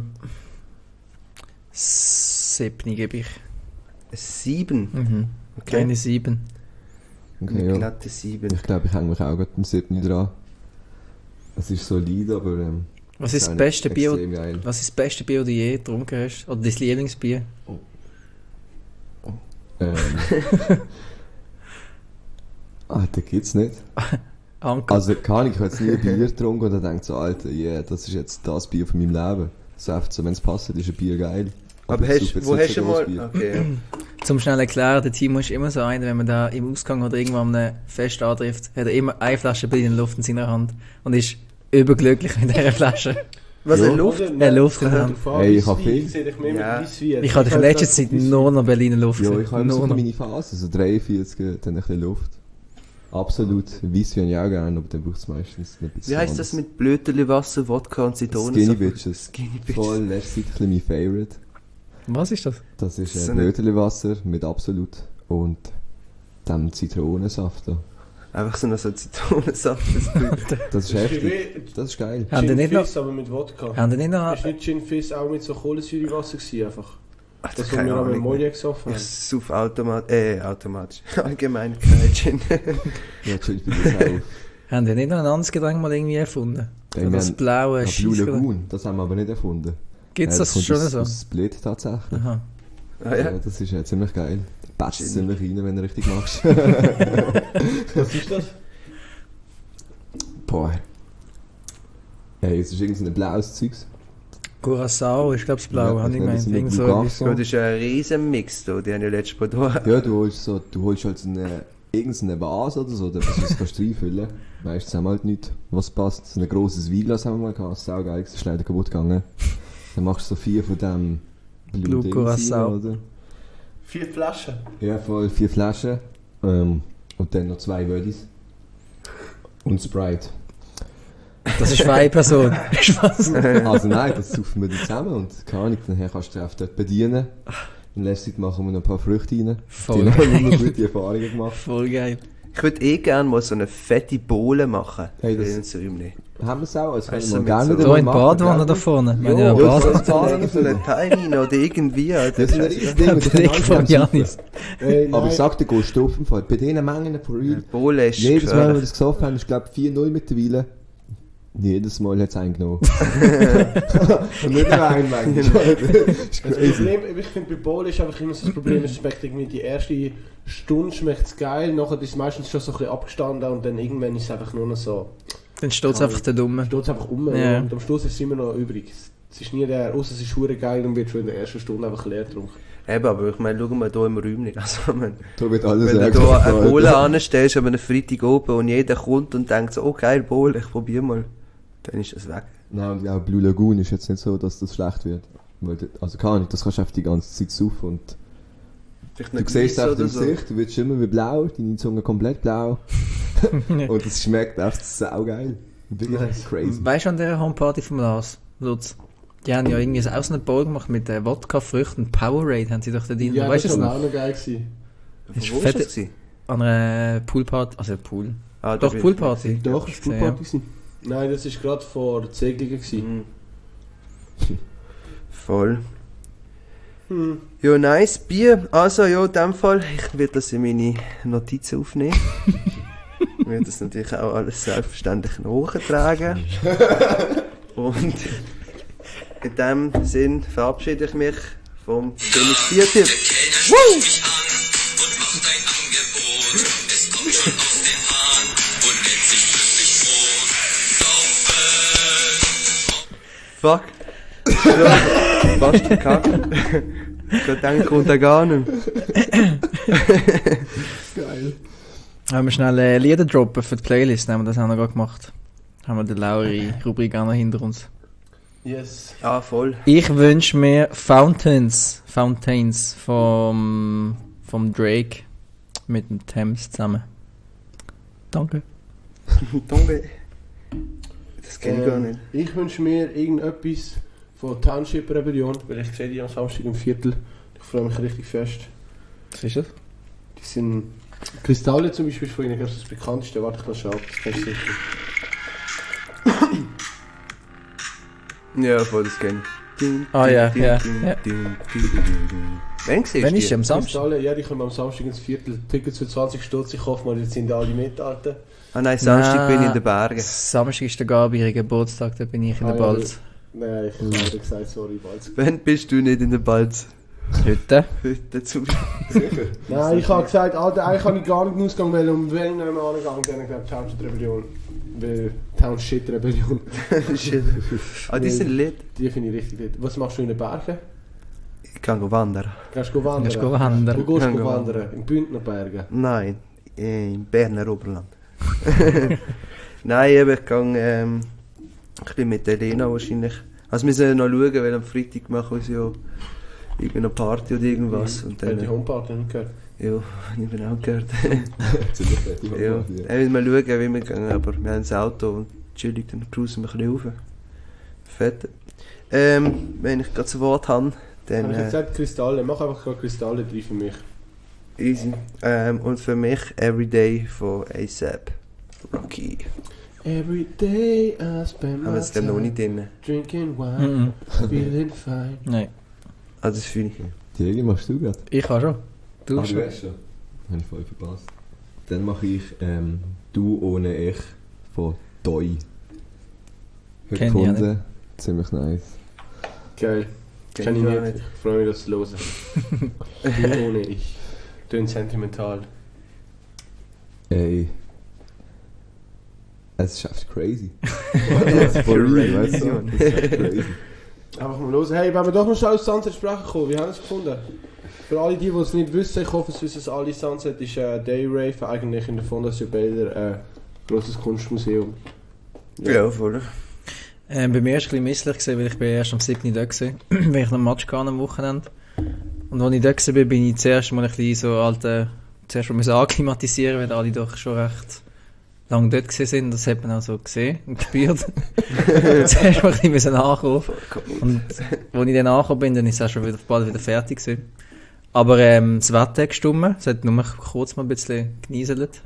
Speaker 3: 7 gebe ich.
Speaker 2: 7?
Speaker 3: Mhm.
Speaker 2: Okay.
Speaker 3: Eine 7.
Speaker 4: Okay,
Speaker 2: Eine
Speaker 4: ja.
Speaker 2: glatte 7.
Speaker 4: Ich glaube, ich hänge mich auch gerade am 7 dran. Es ist solide, aber...
Speaker 3: Was ist das
Speaker 4: auch
Speaker 3: beste
Speaker 4: nicht
Speaker 3: Bier?
Speaker 4: extrem geil.
Speaker 3: Was ist das beste Bier, das du je getrunken hast? Oder dein Lieblingsbier?
Speaker 4: Alter, gibt's nicht.
Speaker 3: Anker.
Speaker 4: Also, keine Ahnung, ich habe jetzt nie ein Bier getrunken und dann denke so, Alter, yeah, das ist jetzt das Bier von meinem Leben. So einfach so, wenn es passt, ist ein Bier geil.
Speaker 2: Aber
Speaker 4: ich suche jetzt
Speaker 2: wo
Speaker 4: nicht
Speaker 2: hast
Speaker 4: so
Speaker 2: du mal...
Speaker 4: großes Bier.
Speaker 2: Okay.
Speaker 3: Zum schnell erklären, der Timo ist immer so einer, wenn man da im Ausgang oder irgendwo an einem Fest antrifft, hat er immer eine Flasche Berliner Luft in seiner Hand und ist überglücklich mit dieser Flasche.
Speaker 2: Was,
Speaker 4: Ja.
Speaker 2: eine Luft?
Speaker 3: Luft in der Hand.
Speaker 4: Hey, ich habe viel-
Speaker 1: Ich sehe dich mehr
Speaker 2: Ja.
Speaker 1: mit Weisswein.
Speaker 3: Ich habe in letzter Zeit nur noch Berliner Luft
Speaker 4: Ja,
Speaker 3: gesehen.
Speaker 4: ich habe immer so
Speaker 3: Nur noch.
Speaker 4: meine Phase, so 43, dann ein bisschen Luft. Absolut. Weiss habe ich auch gerne, aber dann braucht es meistens ein bisschen
Speaker 2: Wie heisst das mit Blöterli-Wasser, Wodka und Zitrone?
Speaker 4: Skinny Bitches.
Speaker 2: Skinny Bitches.
Speaker 4: Voll, letzte Zeit ein bisschen mein Favorite.
Speaker 3: Was ist das?
Speaker 4: Das ist
Speaker 2: So
Speaker 4: ein Blöterli-Wasser mit Absolut und dem Zitronensaft da.
Speaker 2: Einfach so Zitronensaft.
Speaker 4: Das ist heftig. Das ist geil.
Speaker 3: Haben die
Speaker 1: Gin
Speaker 3: nicht noch...
Speaker 1: Fizz, aber mit Wodka.
Speaker 3: Haben die nicht noch...
Speaker 1: Ist nicht Gin Fizz auch mit so Kohlensäurewasser gewesen, einfach?
Speaker 2: Ach,
Speaker 1: Das, was
Speaker 2: keine
Speaker 1: wir auch mit
Speaker 2: Ahnung.
Speaker 1: Molje gesoffen
Speaker 2: Ich
Speaker 1: haben.
Speaker 2: sauf automatisch. Allgemein kein Gin.
Speaker 4: Ja, chill bei das auch.
Speaker 3: Haben die nicht noch ein anderes Getränk mal irgendwie erfunden? So
Speaker 4: Wir
Speaker 3: das
Speaker 4: haben-
Speaker 3: blaue
Speaker 4: Blue
Speaker 3: Scheissgetränk.
Speaker 4: Lagoon, das haben wir aber nicht erfunden.
Speaker 3: Gibt es das
Speaker 4: kommt
Speaker 3: schon
Speaker 4: aus,
Speaker 3: so?
Speaker 4: Aus Split tatsächlich.
Speaker 3: Aha.
Speaker 2: Ah,
Speaker 4: Ja,
Speaker 2: ja.
Speaker 4: das ist ziemlich geil. Patsch
Speaker 2: Gin.
Speaker 4: ziemlich rein, wenn du richtig machst.
Speaker 1: Was ist das?
Speaker 4: Boah. Hey, es ist irgendein blaues Zeugs.
Speaker 3: Curacao ist, glaube ich, das blaue,
Speaker 4: Ja,
Speaker 3: habe ich
Speaker 4: ich meine,
Speaker 3: gemeint.
Speaker 4: das sind
Speaker 3: Irgend so
Speaker 4: Blue
Speaker 3: etwas.
Speaker 4: Garçon.
Speaker 2: Das ist ein riesen Mix da, die haben ja letztes Mal da.
Speaker 4: Ja, du holst halt so irgendeine Vase oder so, oder was kannst du reinfüllen. Meistens haben wir halt nichts, was passt. So ein grosses Weinglas haben wir mal gehabt, das ist auch geil, das ist leider kaputt gegangen. Dann machst du so 4 von dem
Speaker 3: Blue
Speaker 4: Dings
Speaker 3: Curacao.
Speaker 4: rein, oder?
Speaker 1: 4 Flaschen.
Speaker 4: Ja, voll 4 Flaschen. Und dann noch 2 Wödis. Und Sprite.
Speaker 3: Das ist für eine Person. Spaß.
Speaker 4: Also nein, das saufen wir dann zusammen und keine Ahnung, dann kannst du dich auch dort bedienen. In letzter Zeit machen wir noch ein paar Früchte rein.
Speaker 3: Voll
Speaker 4: Die haben
Speaker 3: geil.
Speaker 4: immer gute Erfahrungen gemacht.
Speaker 3: Voll geil.
Speaker 2: Ich würde gerne mal so eine fette Bohle machen.
Speaker 4: Hey, das-
Speaker 2: für ins Räumchen.
Speaker 4: Haben wir es auch, also
Speaker 2: Weißt
Speaker 4: können
Speaker 2: du,
Speaker 4: wir gerne
Speaker 2: mit so-
Speaker 4: wieder
Speaker 3: So
Speaker 4: mal
Speaker 3: in
Speaker 4: machen,
Speaker 3: Badwanne
Speaker 4: gell?
Speaker 3: da vorne. Wir haben
Speaker 4: Ja,
Speaker 3: ja eine
Speaker 4: ja,
Speaker 3: Bad.
Speaker 4: so-
Speaker 2: So einen Teil rein oder irgendwie. Alter.
Speaker 4: Das ist ein riesiges Ding.
Speaker 3: Der
Speaker 4: wir können
Speaker 3: Blick
Speaker 4: alles
Speaker 3: von
Speaker 4: zusammen
Speaker 3: Janis.
Speaker 4: saufen.
Speaker 1: Nein.
Speaker 4: Aber ich sag dir, gehst du drauf im Fall. Bei diesen Mengen von Real.
Speaker 2: Bohle ist
Speaker 4: Jedes Mal, wenn wir
Speaker 2: gefährlich.
Speaker 4: das gesoffen haben, ist glaube ich 4-0 mittlerweile. Jedes Mal hat es eingenommen. Und nicht nur ein Mengen. ist
Speaker 1: Das
Speaker 4: crazy.
Speaker 1: Problem, ich finde, bei Bowl ist einfach immer so das Problem, es schmeckt irgendwie die erste Stunde schmeckt geil, nachher ist es meistens schon so ein bisschen abgestanden und dann irgendwann ist es einfach nur noch so,
Speaker 3: Dann steht es einfach der Dumme.
Speaker 1: steht es einfach um
Speaker 3: Ja.
Speaker 1: und am Schluss ist es immer noch übrig. Es ist nie der, außer es ist hure geil und wird schon in der ersten Stunde einfach leer getrunken.
Speaker 2: Eben, aber ich meine, schau mal hier im Räumchen. Also,
Speaker 4: Da wird alles
Speaker 2: wenn du
Speaker 4: extra
Speaker 2: hier eine
Speaker 4: gefallen.
Speaker 2: Bohle anstellst, aber einen Freitag oben und jeder kommt und denkt so, oh geil, Bohle, ich probier mal. Dann ist das weg.
Speaker 4: Nein, und auch Blue Lagoon ist jetzt nicht so, dass das schlecht wird. Weil also keine Ahnung, das kannst du einfach die ganze Zeit saufen und
Speaker 2: Vielleicht
Speaker 4: du
Speaker 2: nicht
Speaker 4: siehst
Speaker 2: weiss
Speaker 4: einfach
Speaker 2: oder
Speaker 4: im
Speaker 2: so.
Speaker 4: Gesicht, du wirst immer wie blau, deine Zunge komplett blau. Und es schmeckt einfach saugeil. Wirklich crazy.
Speaker 3: Weißt du an der Homeparty vom Lars, Lutz? Die haben ja irgendwie auch so eine Bowl gemacht mit Wodka-Früchten. Powerade haben sie doch da drin.
Speaker 1: Ja,
Speaker 3: Weißt
Speaker 1: das
Speaker 3: du
Speaker 1: war
Speaker 3: das noch?
Speaker 1: auch noch geil gewesen.
Speaker 3: Ist
Speaker 2: Wo ist
Speaker 3: fett-
Speaker 2: das gewesen?
Speaker 3: An einer Poolparty, also Pool.
Speaker 2: Ah, da
Speaker 3: Doch,
Speaker 2: bin ich
Speaker 3: Poolparty.
Speaker 1: Doch, das war
Speaker 3: Ja.
Speaker 1: Poolparty gewesen. Nein, das war gerade vor der Segelung gewesen.
Speaker 2: Mhm. Voll. Ja, nice. Bier. Also, ja, in dem Fall, ich werde das in meine Notizen aufnehmen. Ich werde das natürlich auch alles selbstverständlich nachtragen. Und in dem Sinn verabschiede ich mich vom König Biertipp.
Speaker 5: Kellner spricht mich an und macht ein Angebot. Es kommt schon aus den Haaren und nennt sich glücklich Brot. Saufen.
Speaker 2: Fuck. Fast verkackt. Ich denke, kommt er gar nicht.
Speaker 1: Geil.
Speaker 3: Haben wir schnell Lieder droppen für die Playlist, haben wir das auch noch gerade gemacht. Haben wir die Lauri-Rubrik auch noch hinter uns.
Speaker 1: Yes.
Speaker 2: Ah, voll.
Speaker 3: Ich wünsche mir Fountains vom Drake mit dem Thames zusammen. Danke.
Speaker 2: Danke. Das kenne ich gar nicht.
Speaker 1: Ich wünsche mir irgendetwas von Township Rebellion, weil ich sehe die am Samstag im Viertel. Ich freue mich richtig fest.
Speaker 3: Was ist das?
Speaker 1: Die sind Kristalle zum Beispiel von ihnen, das ist das bekannteste. Warte, ich kann schauen, das kennst du sicher.
Speaker 2: Ja, voll, das kenne ich.
Speaker 3: Ah, ja, ja, ja.
Speaker 2: Wann siehst
Speaker 3: Wenn
Speaker 2: du
Speaker 3: ist
Speaker 2: die?
Speaker 3: am Samstag?
Speaker 1: Kristalle, ja, die kommen am Samstag ins Viertel. Tickets für 20 Stutz, ich hoffe mal, jetzt sind alle mit, Alter.
Speaker 2: Ah nein, Samstag bin ich in den Bergen.
Speaker 3: Samstag ist der Gabi, ihr Geburtstag, da bin ich in der
Speaker 1: Ah, ja,
Speaker 3: Balz.
Speaker 1: Nein, ich habe leider gesagt, sorry, bald.
Speaker 2: Wann bist du nicht in der Balz?
Speaker 3: Heute?
Speaker 2: Heute zu.
Speaker 1: Nein, ich habe gesagt, Alter, eigentlich kann ich gar nicht in den Ausgang wählen, und wenn ich nicht mehr angegangen dann glaube ich Township Rebellion. Weil Township Rebellion.
Speaker 2: Shit. Ah, die sind lit.
Speaker 1: Die finde ich richtig gut. Was machst du in den Bergen?
Speaker 2: Ich kann go wandern.
Speaker 1: Gehst du wandern?
Speaker 3: Gehst du wandern?
Speaker 1: Wo gehst
Speaker 2: Kann
Speaker 1: du
Speaker 2: go
Speaker 1: wandern? In Bündnerbergen?
Speaker 2: Nein, im Berner Oberland. Nein, eben, ich gehe ich bin mit Elena wahrscheinlich. Also wir sollen noch schauen, weil am Freitag machen wir es ja irgendeine Party oder irgendwas. Und dann,
Speaker 1: die Homeparty nicht gehört.
Speaker 2: Ja, ich bin auch gehört.
Speaker 4: Ziemlich fette
Speaker 2: Ja,
Speaker 4: Homeparty, ja.
Speaker 2: wir mal schauen, wie wir gehen, aber wir haben das Auto und chillig, dann cruisen wir ein bisschen rauf. Fett. Wenn ich gerade das Wort habe, dann...
Speaker 1: Habe ich gesagt, Kristalle. Mach einfach gerade Kristalle drin für mich.
Speaker 2: Easy. Und für mich Everyday von A$AP Rocky.
Speaker 1: Every day I spend
Speaker 2: Haben wir jetzt noch nicht drin.
Speaker 1: drinking wine, feeling fine.
Speaker 3: Nein,
Speaker 2: Also das fühle ich.
Speaker 4: Diego, machst du gerade?
Speaker 3: ich auch schon. Du
Speaker 4: Du
Speaker 3: schon.
Speaker 4: hast schon. Habe ich voll verpasst. Dann mache ich Du ohne Ich von Doi. Heute
Speaker 3: Kenn ich ja
Speaker 4: gefunden. Ziemlich nice.
Speaker 1: Geil. Kenn ich nicht. Ich freue mich, das zu hören. Du ohne ich. Tönt sentimental.
Speaker 4: Ey. Es ist echt crazy. For real, weißt du? Es ist echt crazy.
Speaker 1: Einfach mal los. Hey, wenn wir doch noch schnell aus Sunset sprechen kommen, wie haben wir es gefunden? Für alle, die es nicht wissen, ich hoffe, es wissen es alle, Sunset ist Dayrave, eigentlich in der Fondation Baylor, ein grosses Kunstmuseum.
Speaker 2: Ja, voll.
Speaker 3: Bei mir war es ein bisschen misslich, gewesen, weil ich bin erst am 7. da war, weil ich noch einen Match hatte am Wochenende. Und als ich da war, bin ich zuerst mal ein bisschen so zuerst mal akklimatisieren, weil alle doch schon recht lange dort sind. Das hat man auch so gesehen und gespürt. Zuerst mal ein bisschen ankommen. Und als ich dann angekommen bin, dann ist es auch schon bald wieder fertig gewesen. Aber das Wetter hat gestimmt. Es hat nur kurz mal ein bisschen genieselt.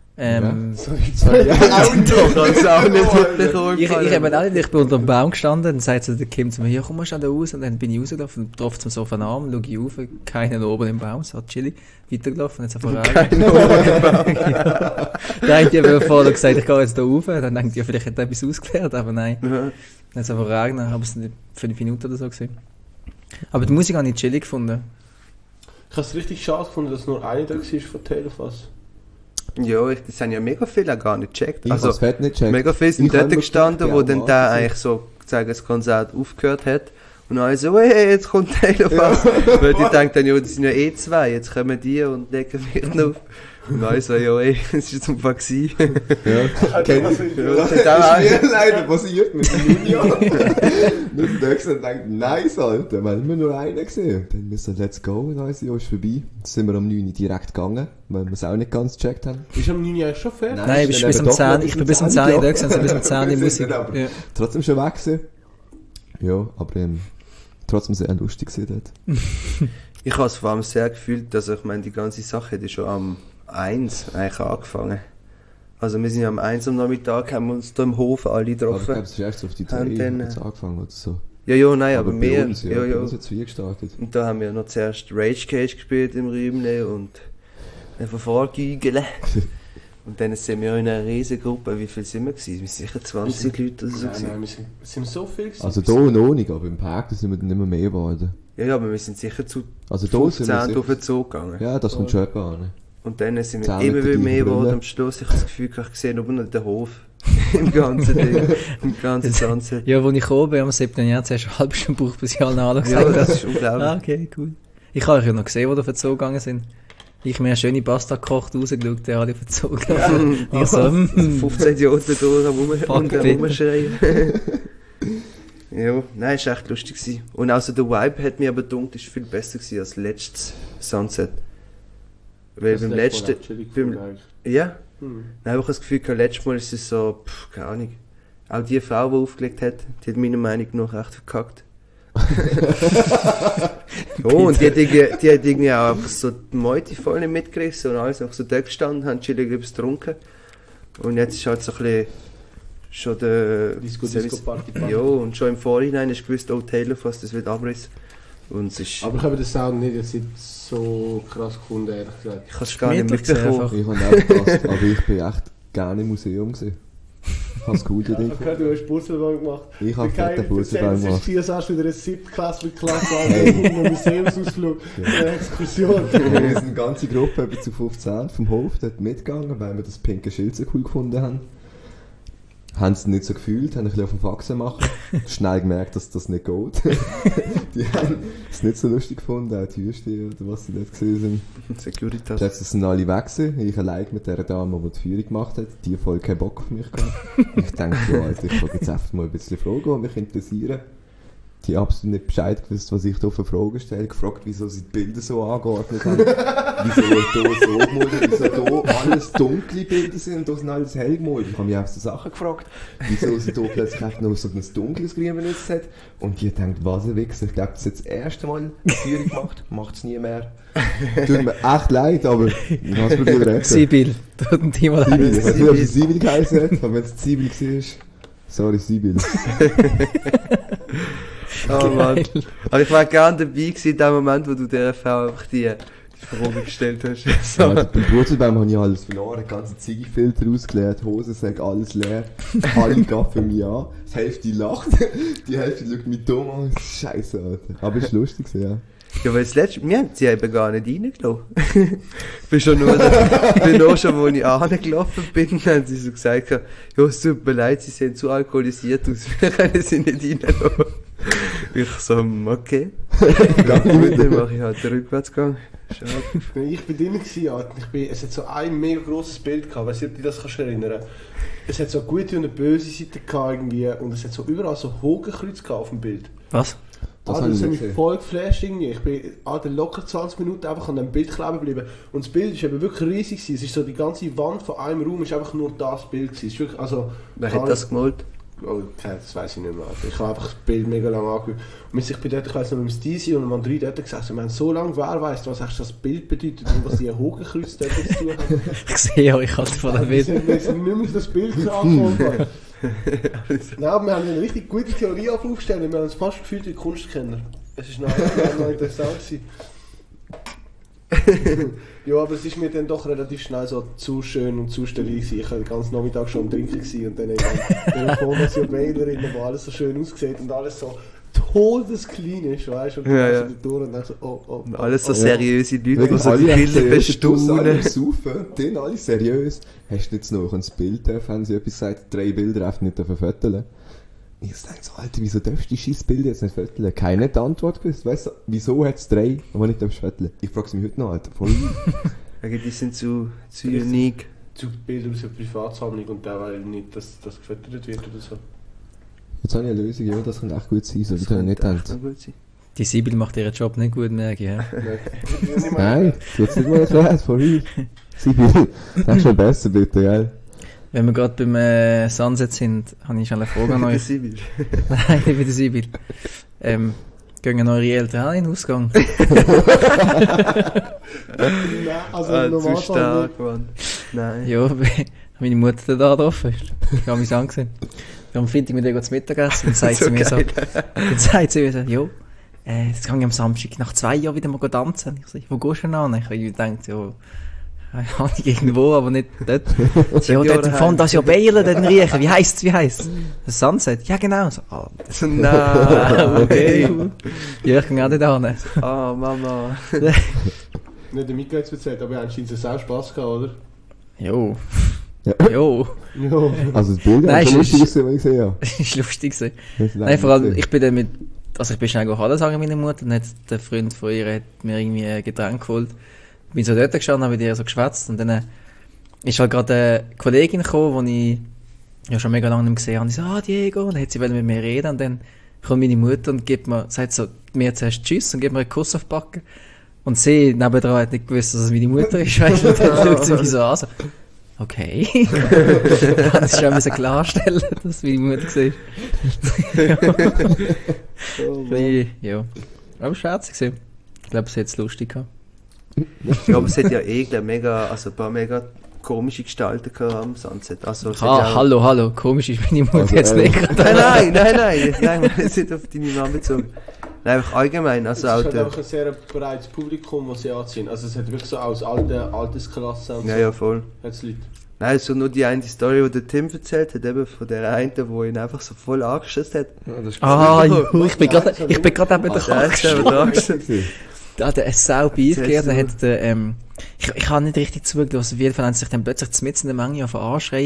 Speaker 3: Ich bin unter dem Baum gestanden, dann sagt der Kim zu mir, ja komm mal schnell da raus, und dann bin ich rausgelaufen und traf zum Sofa an, schaue ich rauf, keinen oben im Baum, so chillig, weitergelaufen, jetzt einfach
Speaker 2: Keinen oben im Baum.
Speaker 3: Ja. Dann habe ich vorher gesagt, ich gehe jetzt da rauf, dann denke ich, ja, vielleicht hätte er etwas ausgeklärt, aber nein.
Speaker 2: Ja.
Speaker 3: Dann hat es einfach regnet, aber es sind 5 Minuten oder so gesehen. Aber die Musik habe ich chillig gefunden.
Speaker 1: Ich habe es richtig schade gefunden, dass nur eine da war von Telefass.
Speaker 2: Ja, das haben ja mega viele auch gar nicht gecheckt.
Speaker 4: Ich habe es fett nicht gecheckt.
Speaker 2: Mega viele sind dort gestanden, wo dann der eigentlich so sagen, das Konzert aufgehört hat. Und alle so, hey, jetzt kommt Taylor Fass. Weil die denken dann, ja, das sind ja eh zwei, jetzt kommen die und legen mich noch auf. Und alle so, ja, ey, das war zum Vaccin.
Speaker 4: Ja, kenn ich.
Speaker 2: Ja,
Speaker 4: Das
Speaker 2: das
Speaker 4: ist
Speaker 2: hat auch
Speaker 4: mir leider passiert mit dem Junior. Nicht da und denkt, nice, Alter, wir haben immer nur einen gesehen. Dann müssen wir let's go, und alles, ja, ist vorbei. Dann sind wir am 9 direkt gegangen, weil wir es auch nicht ganz gecheckt haben.
Speaker 1: Ist am 9 eigentlich schon fertig?
Speaker 3: Nein, ich bin bis um 10, ich bin bis um 10 da gewesen, also bis um 10 die Musik. Ja.
Speaker 4: Trotzdem schon weg gewesen. Ja, aber trotzdem sehr lustig gewesen dort.
Speaker 2: Ich habe es vor allem sehr gefühlt, dass ich meine, die ganze Sache hat ja schon am 1 eigentlich angefangen. Also wir sind ja am 1 am Nachmittag, haben wir uns da im Hof alle
Speaker 4: Aber ich
Speaker 2: getroffen.
Speaker 4: glaube, es ist erst auf die 3 hat's angefangen oder so.
Speaker 2: Ja, nein, aber
Speaker 4: bei
Speaker 2: wir...
Speaker 4: uns,
Speaker 2: ja.
Speaker 4: bei uns hat es 4 gestartet.
Speaker 2: Und da haben wir noch zuerst Rage Cage gespielt im Rübne und einfach vorgügeln. Und dann sind wir in einer riesen Gruppe. Wie viel sind wir gewesen? Wir sind sicher 20 Leute oder so.
Speaker 1: Nein, wir sind so viel gewesen.
Speaker 4: Also da noch nicht, aber im Park sind wir dann nicht mehr geworden.
Speaker 2: Ja, aber wir sind sicher zu
Speaker 4: Also da sind
Speaker 2: 15
Speaker 4: wir
Speaker 2: auf den
Speaker 4: sicher.
Speaker 2: Zug gegangen.
Speaker 4: Ja, das kommt schon jemand an.
Speaker 2: Und dann sind wir
Speaker 4: 10
Speaker 2: immer
Speaker 4: mit
Speaker 2: wieder
Speaker 4: der
Speaker 2: mehr geworden
Speaker 4: Brille.
Speaker 2: am Schluss. Ich habe das Gefühl, ich sehe nur noch den Hof. Im ganzen Ding. Im ganzen Sunset.
Speaker 3: Ja, als ich gekommen bin am 7. Jahr, zuerst eine halbe Stunde gebraucht, bis ich allen Hallo
Speaker 2: Ja,
Speaker 3: gesagt
Speaker 2: das
Speaker 3: habe.
Speaker 2: ist unglaublich.
Speaker 3: Ah, okay, cool. Ich habe euch ja noch gesehen, wo ihr auf den Zoo gegangen sind. Ich mir eine schöne Pasta gekocht, rausgeschaut, der alle auf den Zoo gegangen. Ich so,
Speaker 2: 15 Idioten durch am
Speaker 3: bitte.
Speaker 2: Rumschreien. Ja, nein, es war echt lustig gewesen. Und also der Vibe hat mir aber gedacht, ist viel besser gewesen als letztes Sunset. Weil beim letzten... Ja? Dann habe ich das Gefühl, letztes Mal ist es so, keine Ahnung. Auch die Frau, die aufgelegt hat, die hat meiner Meinung nach echt verkackt. Ja, und die hat irgendwie auch einfach so die Meute voll nicht mitgerissen und alles einfach so da gestanden, haben chillig etwas getrunken. Und jetzt ist halt so ein bisschen schon der...
Speaker 1: Disco-Party.
Speaker 2: Ja, und schon im Vorhinein ist gewusst, oh, Taylor Fass, das wird abreißen. Und es ist...
Speaker 1: Aber ich habe den Sound nicht jetzt so krass gefunden, ehrlich gesagt.
Speaker 2: Ich habe es gar nicht
Speaker 3: Gemütlich
Speaker 2: mitbekommen.
Speaker 4: Ich habe auch gepasst, aber ich bin echt gerne im Museum gewesen. Ich habe es gut gedacht.
Speaker 1: Okay, du hast Purzelbahn gemacht.
Speaker 4: Ich habe fette Purzelbahn gemacht.
Speaker 1: Du hast wieder eine 7. Klasse mit Klasse einen Museumsausflug, eine Exkursion.
Speaker 4: Wir sind eine ganze Gruppe etwa zu 15 vom Hof dort mitgegangen, weil wir das pinke Schild so cool gefunden haben. Haben es nicht so gefühlt, haben ein bisschen auf den Faxen gemacht. Schnell gemerkt, dass das nicht geht. Die haben es nicht so lustig gefunden, auch die Türsteher oder was sie dort gesehen sind.
Speaker 2: Securitas.
Speaker 4: Plötzlich sind alle weg gewesen. Ich allein mit der Dame, die die Führung gemacht hat. Die voll keinen Bock auf mich gehabt. Ich denke, ja, Alter, ich frage jetzt einfach mal ein bisschen Fragen, die mich interessieren. die absolut nicht Bescheid gewusst, was ich da für Fragen stelle. Gefragt, wieso sie die Bilder so angeordnet haben. Wieso hier so gemalt, wieso hier alles dunkle Bilder sind und da sind alles hell gemalt. Ich habe mich auch so Sachen gefragt. Wieso sie hier plötzlich einfach noch so ein dunkles Grün benutzt hat. Und die denkt, was ein Wichser. Ich glaube, das ist jetzt das erste Mal eine Führung gemacht. Macht es nie mehr. Tut mir echt leid, aber was für dir retten.
Speaker 3: Sibyl. Tut ein Thema leid.
Speaker 4: Ich weiß nicht, ob sie Sibyl geheißen hat, aber wenn es Sibyl war, sorry Sibyl.
Speaker 2: Oh Mann. Aber ich war gerne dabei gewesen, in dem Moment, wo du der Frau einfach die Frage gestellt hast. So.
Speaker 4: Ja, beim Purzelbaum habe ich alles verloren, den ganzen Ziegefilter ausgeleert, Hosensäcke, alles leer. Alle gaffen mich an, die Hälfte lacht, die Hälfte schaut mich dumm an. Scheiße, Alter. Aber es war lustig, ja.
Speaker 2: Ja, weil das letzte, wir haben sie eben gar nicht reingelassen. Ich bin schon nur, bin auch schon, wo ich angelaufen bin, haben sie so gesagt, ja, es tut mir leid, sie sehen zu alkoholisiert aus, wir können sie nicht reinlassen. Ich so, okay. Dann mache ich halt den Rückwärtsgang. Schade.
Speaker 1: Ich bin drinnen gewesen, Alter. Es hat so ein mega grosses Bild gehabt, weiss nicht, ob du dich das kannst erinnern. Es hat so eine gute und eine böse Seite gehabt irgendwie, und es hat so überall so Hakenkreuze gehabt auf dem Bild.
Speaker 3: Was?
Speaker 1: Das hat mich voll geflasht irgendwie. Ich bin locker 20 Minuten einfach an dem Bild kleben geblieben. Und das Bild ist eben wirklich riesig gewesen. Es ist so, die ganze Wand von einem Raum ist einfach nur das Bild gewesen. Es ist wirklich, also,
Speaker 2: Wer hat das gemalt?
Speaker 1: Oh, okay, das weiss ich nicht mehr. Alter. Ich habe einfach das Bild mega lange angeschaut. Und ich bin dort, ich weiss noch, mit dem Stisi und dem André dort gesagt, wir haben so lange, wer weiss, was eigentlich das Bild bedeutet und was die Hakenkreuz dort zu tun haben.
Speaker 3: Ich sehe euch halt von der Bild.
Speaker 1: Wir sind nicht mehr auf das Bild angekommen. Nein, wir haben eine richtig gute Theorie aufgestellt. Wir haben uns fast gefühlt wie Kunstkenner. Es ist noch interessant gewesen. Ja, aber es ist mir dann doch relativ schnell so zu schön und zu steril gewesen. Ich war den ganzen Nachmittag schon am Trinken gewesen und dann in Fondation Wählerin, wo alles so schön aussieht und alles so todesclean ist, weißt du? Und
Speaker 2: ja, ja.
Speaker 1: Durch und dann so, oh.
Speaker 2: Und alles so seriöse Leute, die so
Speaker 4: alle
Speaker 2: die Bilder
Speaker 4: seriös, alle
Speaker 2: bestaunen.
Speaker 4: saufen, denen alle seriös. Hast du jetzt noch ein Bild dürfen, haben sie etwas gesagt, 3 Bilder einfach nicht fotografieren. Ich denke so, Alter, wieso darfst du die scheiß Bilder jetzt nicht fotografieren? Keine hat die Antwort gewusst, weißt du, wieso hat es 3, aber nicht fotografieren? Ich frage sie mich heute noch, Alter, voll.
Speaker 2: Die sind zu unique.
Speaker 1: Zu Bilder aus der Privatsammlung und der weil nicht, dass das gefüttert wird oder so.
Speaker 4: Jetzt habe ich eine Lösung, ja, das kann echt gut sein, so wie du nicht denkst.
Speaker 3: Die Sibyl macht ihren Job nicht gut, merke ich. Ja?
Speaker 4: Nein, du hast nicht mal erklärt, for real. Sibyl, das ist schon besser, bitte, gell?
Speaker 3: Wenn wir gerade beim Sunset sind, habe ich schon eine Frage an euch.
Speaker 2: Sibyl.
Speaker 3: Nein, nicht bei der Sibyl. Gehen eure Eltern auch in den Ausgang?
Speaker 1: Nein, also
Speaker 2: zu stark, Mann. Nein.
Speaker 3: Ja, meine Mutter da drauf ist. Ich habe mich angesehen. Wir haben Freitag mit ihr zu Mittagessen und sagt
Speaker 2: So
Speaker 3: sie mir
Speaker 2: geil.
Speaker 3: so, dann sagt sie mir so, jo, jetzt gehe ich am Samstag nach 2 Jahren wieder mal tanzen. Ich so, wo gehst du denn an? Ich habe gedacht, ja, ich irgendwo, aber nicht dort. Sie, ja, dort im Fondation Bayerle, dort in Riechen. Wie heisst's? Das Sunset? Ja, genau. So,
Speaker 2: Nein, okay.
Speaker 3: Ja, ich gehe auch nicht an.
Speaker 2: Ah, Mama.
Speaker 1: Nicht der Mika jetzt erzählt, aber anscheinend hat es auch Spass gehabt, oder?
Speaker 3: Jo.
Speaker 4: Ja.
Speaker 3: Jo.
Speaker 1: Ja.
Speaker 4: Also das Bild
Speaker 3: Nein,
Speaker 4: ist schon
Speaker 3: ist-
Speaker 4: lustig gewesen, was ich gesehen habe.
Speaker 3: Das war lustig gewesen.
Speaker 4: Das ist
Speaker 3: Nein, vor allem,
Speaker 4: lustig.
Speaker 3: ich bin dann mit, also ich bin schnell Hallo sagen meiner Mutter, und dann hat der Freund von ihr hat mir irgendwie ein Getränk geholt. Bin so dort gestanden, habe mit ihr so geschwätzt, und dann ist halt gerade eine Kollegin gekommen, die ich ja schon mega lange nicht mehr gesehen habe. Ich so, Diego, und dann hat sie mit mir reden, und dann kommt meine Mutter und sagt so mir zuerst Tschüss und gibt mir einen Kuss auf die Backe. Und sie nebendran hat nicht gewusst, dass es meine Mutter ist, weißt du, und dann schaut sie mich so an, so, okay. Das ist schon ein bisschen klarstellen, dass meine Mutter war. Ja. Aber es war herzig gewesen. Ich glaube, sie hat es lustig gehabt.
Speaker 2: Ja, aber es hat ja ein paar mega komische Gestalten gehabt am Sunset. Also, es hat ja auch-
Speaker 3: Hallo, komisch ist meine Mutter
Speaker 4: Also,
Speaker 3: jetzt nicht gerade.
Speaker 2: Nein, wir sind auf deine Mama bezogen. Nein, einfach allgemein,
Speaker 1: Es
Speaker 2: also
Speaker 1: ist
Speaker 2: auch
Speaker 1: halt
Speaker 2: der...
Speaker 1: auch ein sehr breites Publikum, das sie anziehen. Also es hat wirklich so aus Altersklasse und
Speaker 2: Ja, voll.
Speaker 1: hat's Leute.
Speaker 2: Nein, so nur die eine Story, die der Tim erzählt hat, eben von der einen, wo ihn einfach so voll angeschissen hat.
Speaker 4: Ja, das ist
Speaker 3: Ich bin gerade eben der
Speaker 2: Der ist eben da angeschissen.
Speaker 3: Da hat er sau beifgegeben, dann hat der, ich habe nicht richtig zugelassen, auf jeden Fall haben sie sich dann plötzlich mitten in der Menge auf anschreien.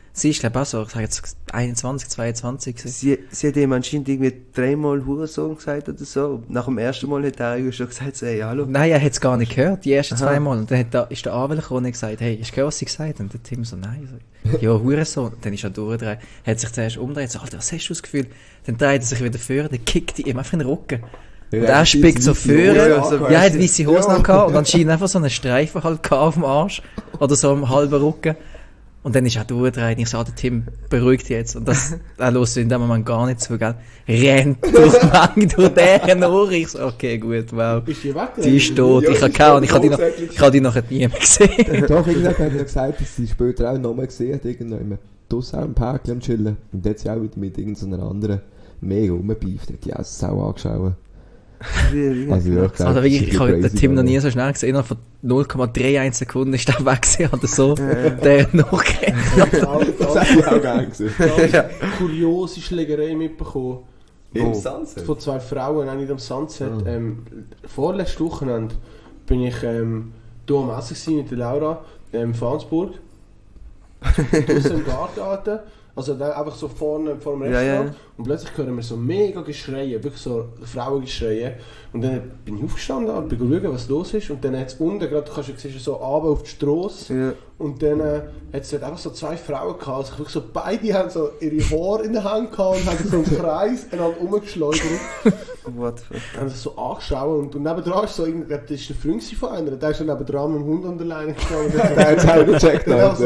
Speaker 3: Sie ist, glaube ich, auch so, ich sage jetzt 21, 22.
Speaker 2: Sie hat ihm anscheinend irgendwie 3-mal Hurensohn gesagt oder so. Nach dem ersten Mal hat er eigentlich schon gesagt, so, hey, hallo.
Speaker 3: Nein, er hat es gar nicht gehört, die ersten 2 Mal. Und dann ist der Anwalt gekommen und gesagt, hey, hast du gehört, was sie gesagt haben? Und der Tim so, nein. So, ja, Hurensohn. Und dann ist er durchgedreht, hat sich zuerst umgedreht, so, Alter, was hast du das Gefühl? Dann dreht er sich wieder vor, dann kickt ihm einfach in den Rücken. Und er spickt so vor, ja, hat weisse Hosen angehabt und anscheinend einfach so einen Streifen halt gehabt auf dem Arsch. Oder so am halben Rücken. Und dann ist er durchgedreht und ich sagte, Tim, beruhig dich jetzt. Und das, er hört in dem Moment gar nicht zu, gell? Rennt durch die Menge, durch deren Ohren. Ich so, okay, gut, wow.
Speaker 1: Ist die weg?
Speaker 3: Die ist tot. Ich habe keine Ahnung, ich habe die noch nie mehr gesehen.
Speaker 4: Doch, irgendjemand hat mir gesagt, dass sie später auch nochmal gesehen hat, irgendwann draussen auch im Park am Chillen. Und dort hat sie auch wieder mit irgendeiner anderen mega rumgebieft, hat die auch sau angeschaut. Also, ja,
Speaker 3: also wirklich, ich habe den Tim noch nie so schnell gesehen. Innerhalb von 0,31 Sekunden ist der weg gewesen oder so. Der noch kennt.
Speaker 4: Das hätte ich auch gerne gesehen.
Speaker 1: Kuriose Schlägerei mitbekommen.
Speaker 4: Im Sunset?
Speaker 1: Von 2 Frauen, auch nicht am Sunset. Vorletzte Wochenende bin ich hier am Essen mit der Laura in Fansburg. Draussen im Garten. Also einfach so vorne vor dem Restaurant. Und plötzlich hören wir so mega Geschreie, wirklich so Frauengeschreie. Und dann bin ich aufgestanden und bin schauen, was los ist. Und dann hat es unten, gerade, du kannst siehst, so runter auf die Strasse. Ja. Und dann hat es halt einfach so 2 Frauen gehabt. Also wirklich so, beide haben so ihre Haare in der Hand gehabt und haben so einen Kreis einander rumgeschleudert.
Speaker 2: What the fuck?
Speaker 1: Haben sich so angeschaut. Und nebendran ist so, das war der Freund von einer. Der ist dann nebendran mit dem Hund an der Leine gestanden.
Speaker 4: Der hat es auch gecheckt.
Speaker 1: Und dann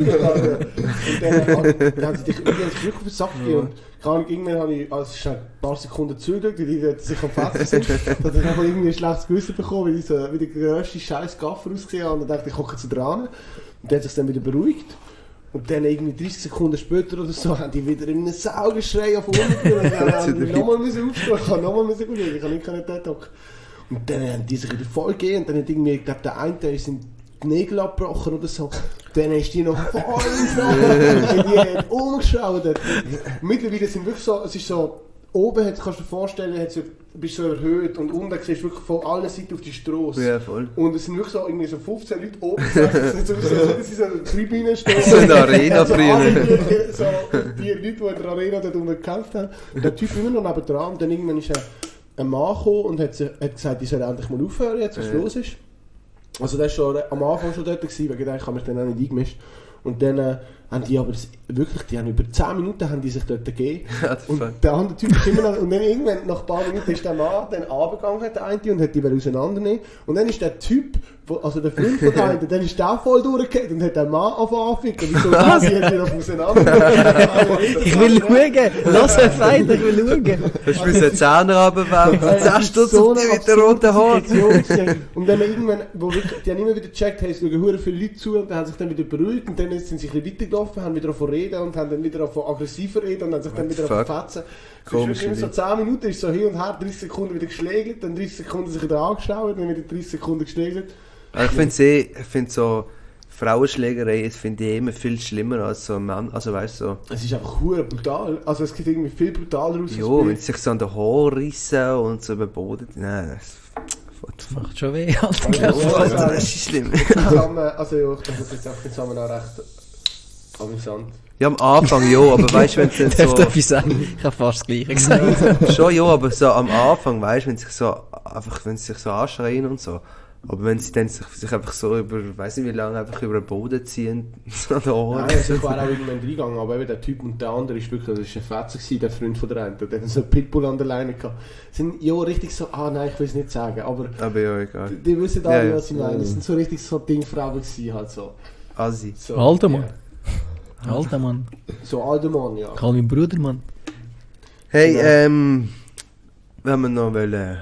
Speaker 1: haben sie dich irgendwie zurück auf den Sack gegeben. Und irgendwann habe ich, also es ist ein paar Sekunden zugedrückt, weil die sich am Fetzen sind. Dann habe ich irgendwie ein schlechtes Gewissen bekommen, weil ich so wie der grösste scheiß Gaffer ausgesehen habe. Und dann dachte ich, hocke zu dran. Und der hat sich dann wieder beruhigt. Und dann irgendwie 30 Sekunden später oder so, haben die wieder in einem Saugeschrei auf unten und dann haben die nochmal aufstehen. Ich habe nochmal schauen, ich habe nicht dort hocken. Und dann haben die sich wieder voll gegeben. Und dann hat irgendwie, ich glaube, der eine, der ist die Nägel abgebrochen oder so. Dann ist die noch voll und die hat umgeschaut. Mittlerweile sind wirklich so, es ist so, oben kannst du dir vorstellen, bist so erhöht und unten siehst du wirklich von allen Seiten auf die Strasse.
Speaker 2: Ja, voll.
Speaker 1: Und es sind wirklich so, irgendwie so 15 Leute oben gesessen, es sind so eine Tribüne stehen.
Speaker 2: So eine Arena früher.
Speaker 1: So die Leute, die in der Arena dort unten gekämpft haben. Und der Typ immer noch nebendran. Und dann irgendwann ist ein Mann gekommen und hat gesagt, ich soll endlich mal aufhören, jetzt, was los ist. Also der war schon am Anfang schon dort, wegen dem habe ich dann auch nicht eingemischt. Und dann haben die aber wirklich, die haben über 10 Minuten haben die sich dort gegeben. Und der andere Typ ist immer noch, und dann irgendwann, nach ein paar Minuten ist der Mann dann runtergegangen, der eine, und hat die auseinandernehmen. Und dann ist der Typ, also der Freund von der einen, dann ist der voll durchgefallen und hat den Mann angefangen. Wieso die hat die noch auseinander?
Speaker 3: Ich will schauen! Lass einen Feind, ich will schauen!
Speaker 2: Hast du müssen Zähne runterwerfen? 10 Stutz auf die mit der roten Haaren.
Speaker 1: Und dann irgendwann, die haben immer wieder gecheckt, hey, es schauen viele Leute zu und dann haben sich dann wieder beruhigt und dann sind sie ein bisschen weitergelaufen, haben wieder davon reden und haben dann wieder davon aggressiver reden und haben sich dann wieder verfetzen. Es ist so 10 Minuten, ist so hin und her, 30 Sekunden wieder geschlägelt, dann 30 Sekunden sich wieder angeschaut, dann wieder 30 Sekunden geschlägelt.
Speaker 2: Ich finde so Frauenschlägerei, das finde ich immer viel schlimmer als so ein Mann, also weißt du so.
Speaker 1: Es ist einfach hure brutal, also es geht irgendwie viel brutaler aus.
Speaker 2: Ja, wenn sie sich so an den Haaren rissen und so über den Boden, nein, das
Speaker 3: macht schon weh, Alter.
Speaker 2: Das ist schlimm.
Speaker 1: Also ja, ich glaube, das ist auch zusammen auch recht amüsant.
Speaker 2: Ja, am Anfang ja, aber weißt du, wenn sie dann so...
Speaker 3: Darf ich sagen? Ich habe fast das Gleiche gesagt.
Speaker 2: Schon ja, aber so am Anfang, weißt du, wenn sie sich so anschreien und so. Aber wenn sie dann sich einfach so über, weiss nicht wie lange, einfach über den Boden ziehen, so an den Ohren.
Speaker 1: Nein, also ich war auch irgendwann reingegangen, aber eben der Typ und der andere ist wirklich, das war ein Fetzer gewesen, der Freund von der einen, der hat so einen Pitbull an der Leine gehabt. Sind ja richtig so, nein, ich will es nicht sagen, aber
Speaker 2: ja, egal.
Speaker 1: Die wissen alle, was ich meine. Das sind so richtig so Dingfrauen gewesen, halt so.
Speaker 2: Asi.
Speaker 1: So,
Speaker 3: alter Mann. Ja. Alter Mann.
Speaker 1: So alter Mann, ja.
Speaker 3: Call mein Bruder, Mann.
Speaker 2: Hey, wenn wir noch wollen...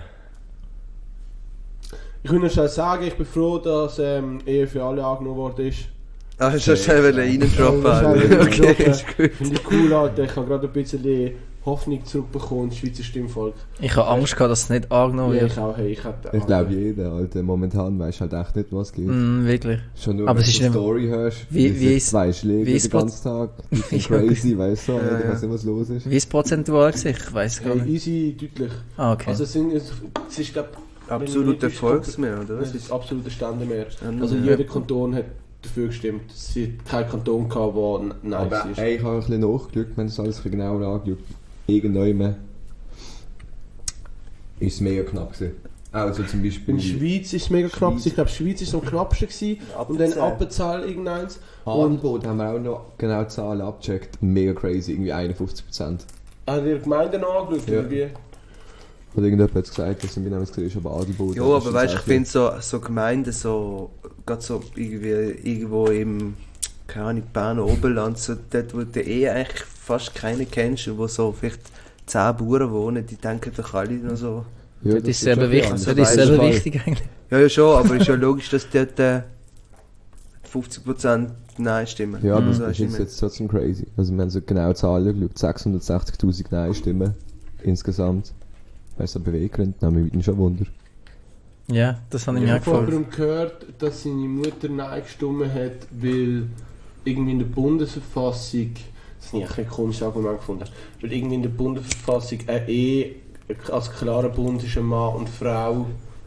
Speaker 1: Ich will nur schon sagen, ich bin froh, dass Ehe für alle angenommen worden ist.
Speaker 2: Hast du schnell reindroppen?
Speaker 1: Okay, ist gut. Finde ich cool, Alter. Ich habe gerade ein bisschen Hoffnung zurückbekommen, das Schweizer Stimmvolk.
Speaker 3: Ich habe Angst gehabt, dass es nicht angenommen wird.
Speaker 1: Ja, ich auch. Hey,
Speaker 4: ich glaube jeder, Alter. Momentan weißt halt echt nicht, was geht.
Speaker 3: Wirklich.
Speaker 4: Schon nur,
Speaker 3: aber
Speaker 4: wenn
Speaker 3: du
Speaker 4: eine Story hörst, wie ist 2 Schläge den ganzen Tag. Crazy, weißt du, ich weiß nicht, was los ist.
Speaker 3: Wie ist es prozentual? Ich weiß gar nicht.
Speaker 1: Easy, deutlich.
Speaker 3: Okay.
Speaker 1: Also es ist, glaube
Speaker 2: absoluter Volksmehr, oder?
Speaker 1: Es ist absoluter Ständemehr. Also jeder Kanton hat dafür gestimmt. Sie hat keinen Kanton gehabt, der nice
Speaker 4: Aber
Speaker 1: ist.
Speaker 4: ich habe ein bisschen nachgeschaut, wenn das alles ein bisschen genauer angeschaut. Irgendwann ist es mega knapp gewesen. Also zum Beispiel...
Speaker 1: In der Schweiz ist es mega knapp. Ich glaube, die Schweiz war am knappsten gewesen. Und dann Appenzell irgendeins.
Speaker 4: Adelboden haben wir auch noch genau die Zahlen abgecheckt. Mega crazy, irgendwie 51%.
Speaker 1: Haben ihr Gemeinden angeschaut?
Speaker 4: Ja.
Speaker 1: Oder wie?
Speaker 4: Hat irgendjemand jetzt gesagt, dass ich mir nämlich gesehen habe, aber Adelboden...
Speaker 2: Ja, aber weißt du, ich finde so Gemeinden, so, gerade so irgendwo im, keine Ahnung, Berner Oberland, so dort, wo du eigentlich fast keinen kennst und wo so vielleicht 10 Bauern wohnen, die denken doch alle noch so.
Speaker 4: Ja,
Speaker 3: Das ist selber wichtig,
Speaker 2: Also,
Speaker 3: das ist
Speaker 2: weißt
Speaker 3: selber
Speaker 2: du,
Speaker 3: wichtig eigentlich.
Speaker 2: Ja, schon, aber ist ja logisch, dass dort 50% Nein stimmen.
Speaker 4: Ja, aber
Speaker 2: Also,
Speaker 4: das
Speaker 2: weißt du,
Speaker 4: ist jetzt trotzdem crazy. Also wir haben so genau Zahlen geschaut, 660'000 Nein-Stimmen insgesamt. Weißt du, so Beweggründe, nehmen wir mich schon Wunder.
Speaker 3: Ja, das habe ich
Speaker 1: Ich
Speaker 3: mir auch
Speaker 1: habe von
Speaker 3: gefragt.
Speaker 1: jemandem gehört, dass seine Mutter Nein gestimmt hat, weil irgendwie in der Bundesverfassung, das habe ich ein komisches Argument gefunden, weil irgendwie in der Bundesverfassung eine Ehe als klarer Bund zwischen Mann und Frau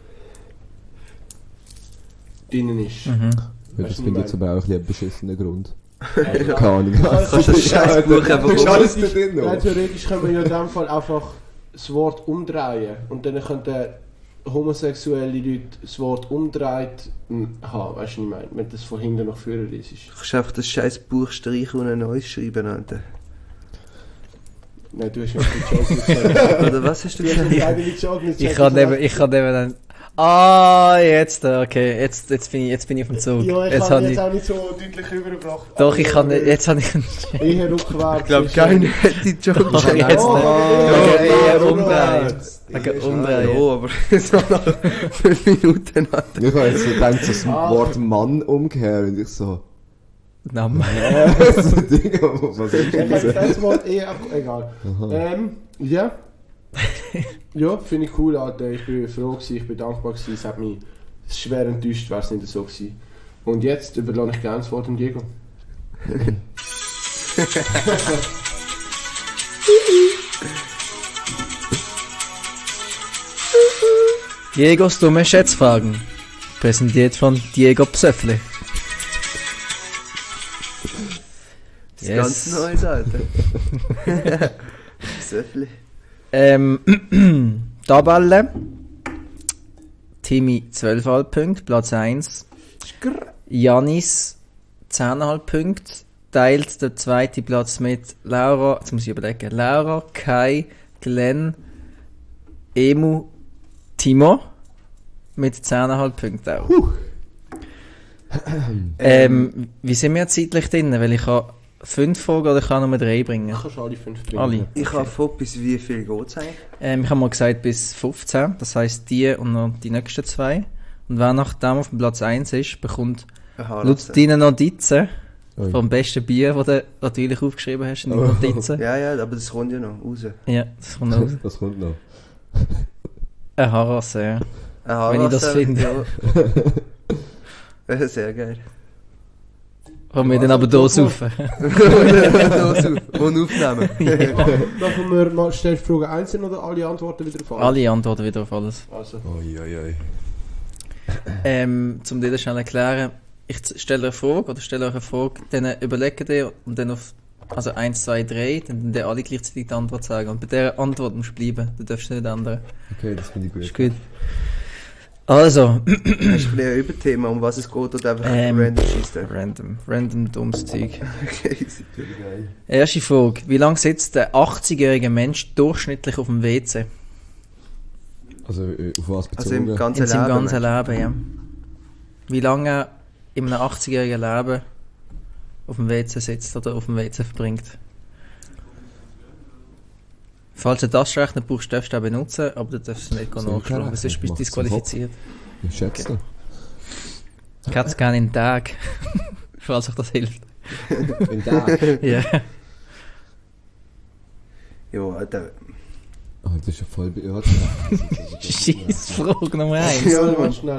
Speaker 1: drinnen ist.
Speaker 3: Mhm.
Speaker 4: Ja,
Speaker 1: Weißt
Speaker 4: das
Speaker 1: du,
Speaker 4: finde ich
Speaker 1: was
Speaker 4: jetzt aber auch ein bisschen ein beschissener Grund.
Speaker 1: Ja.
Speaker 4: Keine Ahnung.
Speaker 2: Kannst du das Scheißbuch einfach
Speaker 4: Du bist alles da
Speaker 1: Theoretisch,
Speaker 4: drin,
Speaker 1: ja,
Speaker 4: oder?
Speaker 1: theoretisch können wir ja in dem Fall einfach das Wort umdrehen und dann könnten homosexuelle Leute das Wort umdreht haben, weißt du, was ich meine? Wenn das von hinten nach vorne ist.
Speaker 2: Du kannst einfach das Scheißbuch streichen und ein neues schreiben, Alter.
Speaker 1: Nein, du hast ja nicht Joke gesagt.
Speaker 2: Oder was hast du
Speaker 1: Du hast ja
Speaker 2: gesagt?
Speaker 1: leider nicht Joke gesagt.
Speaker 3: Ich kann eben dann... Ah, jetzt, okay, jetzt bin ich auf dem Zug.
Speaker 1: Ja, ich
Speaker 3: Jetzt
Speaker 1: habe
Speaker 3: habe
Speaker 1: jetzt
Speaker 3: ich...
Speaker 1: auch nicht so deutlich übergebracht.
Speaker 3: Doch, ich kann nicht... Jetzt habe ich...
Speaker 1: Eher rückwärts.
Speaker 2: Ich glaube,
Speaker 1: ist,
Speaker 2: keiner hätte die Joke
Speaker 3: Doch,
Speaker 2: gesagt.
Speaker 3: jetzt nicht.
Speaker 1: Ja,
Speaker 3: eher
Speaker 1: rückwärts.
Speaker 3: umdrehen.
Speaker 2: Ja,
Speaker 3: Umdrehen.
Speaker 2: aber so nach 5 Minuten, Alter.
Speaker 4: Ich habe jetzt so gedacht, das
Speaker 1: Ah.
Speaker 4: Wort Mann umkehren und ich so...
Speaker 3: Name.
Speaker 4: so Dinge, was ist
Speaker 1: Ich habe
Speaker 4: das?
Speaker 1: das Wort eher... Egal. Ja. Ja, finde ich cool, Alter. Ich bin froh gewesen, ich bin dankbar gewesen. Es hat mich schwer enttäuscht, wäre es nicht so gewesen. Und jetzt überlasse ich gerne das Wort dem Diego.
Speaker 3: Diegos dumme Schätzfragen. Präsentiert von Diego Psöffli.
Speaker 2: Das ist ganz Neues, Alter. Söffli.
Speaker 3: Tabelle. Timmy 12,5 Punkte, Platz 1. Janis 10,5 Punkte. Teilt der zweite Platz mit Laura, jetzt muss ich überlegen, Laura, Kai, Glenn, Emu, Timo mit 10,5 Punkten auch. Wie sind wir zeitlich drin? Weil ich habe 5 Fragen oder ich kann nur 3 bringen.
Speaker 1: Du kannst alle 5 bringen.
Speaker 3: Alle.
Speaker 2: Ich habe vor, bis wie viel geht es eigentlich?
Speaker 3: Ich habe mal gesagt bis 15, das heisst die und noch die nächsten 2. Und wer nach dem auf dem Platz 1 ist, bekommt laut deinen Notizen
Speaker 4: Ui.
Speaker 3: vom besten Bier, das du natürlich aufgeschrieben hast in die Notizen.
Speaker 2: Ja, ja, aber das kommt ja noch raus.
Speaker 3: Ja, das kommt raus.
Speaker 4: Das kommt noch.
Speaker 3: Eine Haarrasse, ja.
Speaker 2: Aha,
Speaker 3: Wenn ich das finde.
Speaker 2: Ja. Sehr geil.
Speaker 3: Wollen wir dann aber hier saufen?
Speaker 2: Und aufnehmen.
Speaker 1: Machen wir mal, stellst du Frage einzeln oder alle Antworten wieder auf alles?
Speaker 3: Alle antworten wieder auf alles.
Speaker 1: Also.
Speaker 4: Oi.
Speaker 3: Um dir das schnell erklären, ich stelle eine Frage oder stelle euch eine Frage, dann überlegt ihr und dann auf 1, 2, 3, dann alle gleichzeitig die Antwort sagen. Und bei dieser Antwort musst du bleiben, du darfst nicht ändern.
Speaker 4: Okay, das finde ich gut.
Speaker 3: Ist gut. Also,
Speaker 2: Hast du ein bisschen ein Überthema, um was es geht, oder einfach random schießen?
Speaker 3: random dummes Zeug.
Speaker 2: Okay,
Speaker 4: Geil.
Speaker 3: Erste Frage, wie lange sitzt der 80-jährige Mensch durchschnittlich auf dem WC?
Speaker 4: Also auf was bezogen?
Speaker 2: Also im ganzen
Speaker 3: In seinem
Speaker 2: Leben.
Speaker 3: ganzen Leben, ja. Wie lange in einem 80-jährigen Leben auf dem WC sitzt oder auf dem WC verbringt? Falls du das Rechner brauchst, darfst du auch benutzen, aber du darfst es nicht
Speaker 4: Soll ich
Speaker 3: nachschlagen,
Speaker 4: rechnen?
Speaker 3: sonst bist du
Speaker 4: Mach's
Speaker 3: disqualifiziert.
Speaker 4: Ich schätze.
Speaker 3: Ich hätte es gerne in den Tag, falls euch das hilft.
Speaker 4: In Tag.
Speaker 3: Ja.
Speaker 2: Ja, Alter.
Speaker 4: Oh, das ist ja voll beirrt.
Speaker 3: Scheiß Frage Nummer 1.
Speaker 1: Ja, warte schnell.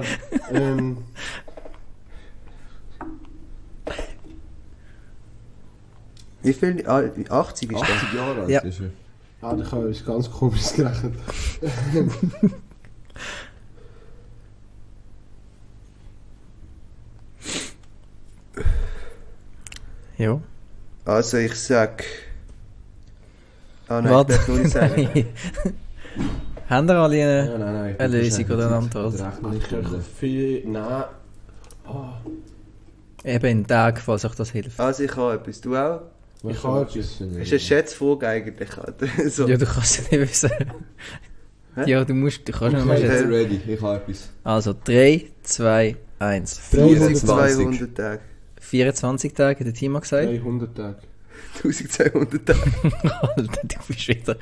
Speaker 2: Wie viel? 80 ist das?
Speaker 4: 80 Jahre alt
Speaker 3: Ja.
Speaker 4: ist er.
Speaker 1: Ah, da habe ich ganz komisch gerechnet.
Speaker 3: Ja.
Speaker 2: Also ich sag... Ah nein,
Speaker 3: Warte.
Speaker 2: ich darf nur nicht sagen.
Speaker 3: Haben wir alle
Speaker 1: Ja, nein.
Speaker 3: eine Lösung oder eine Antwort?
Speaker 1: Nein.
Speaker 3: Eben in Tag, falls euch das hilft.
Speaker 2: Also ich habe etwas, du auch?
Speaker 1: Ich habe etwas.
Speaker 2: Das ist eine Schätzfrage eigentlich. So.
Speaker 3: Ja, du kannst es nicht wissen.
Speaker 2: Hä?
Speaker 3: Ja, du kannst nicht mehr
Speaker 4: Ich bin
Speaker 3: schätzen.
Speaker 4: ready, ich habe etwas.
Speaker 3: Also 3, 2, 1.
Speaker 2: 1200 Tage.
Speaker 3: 24 Tage, hat der Timo gesagt.
Speaker 1: 300 Tage.
Speaker 2: 1200 Tage.
Speaker 3: Alter, du bist wieder...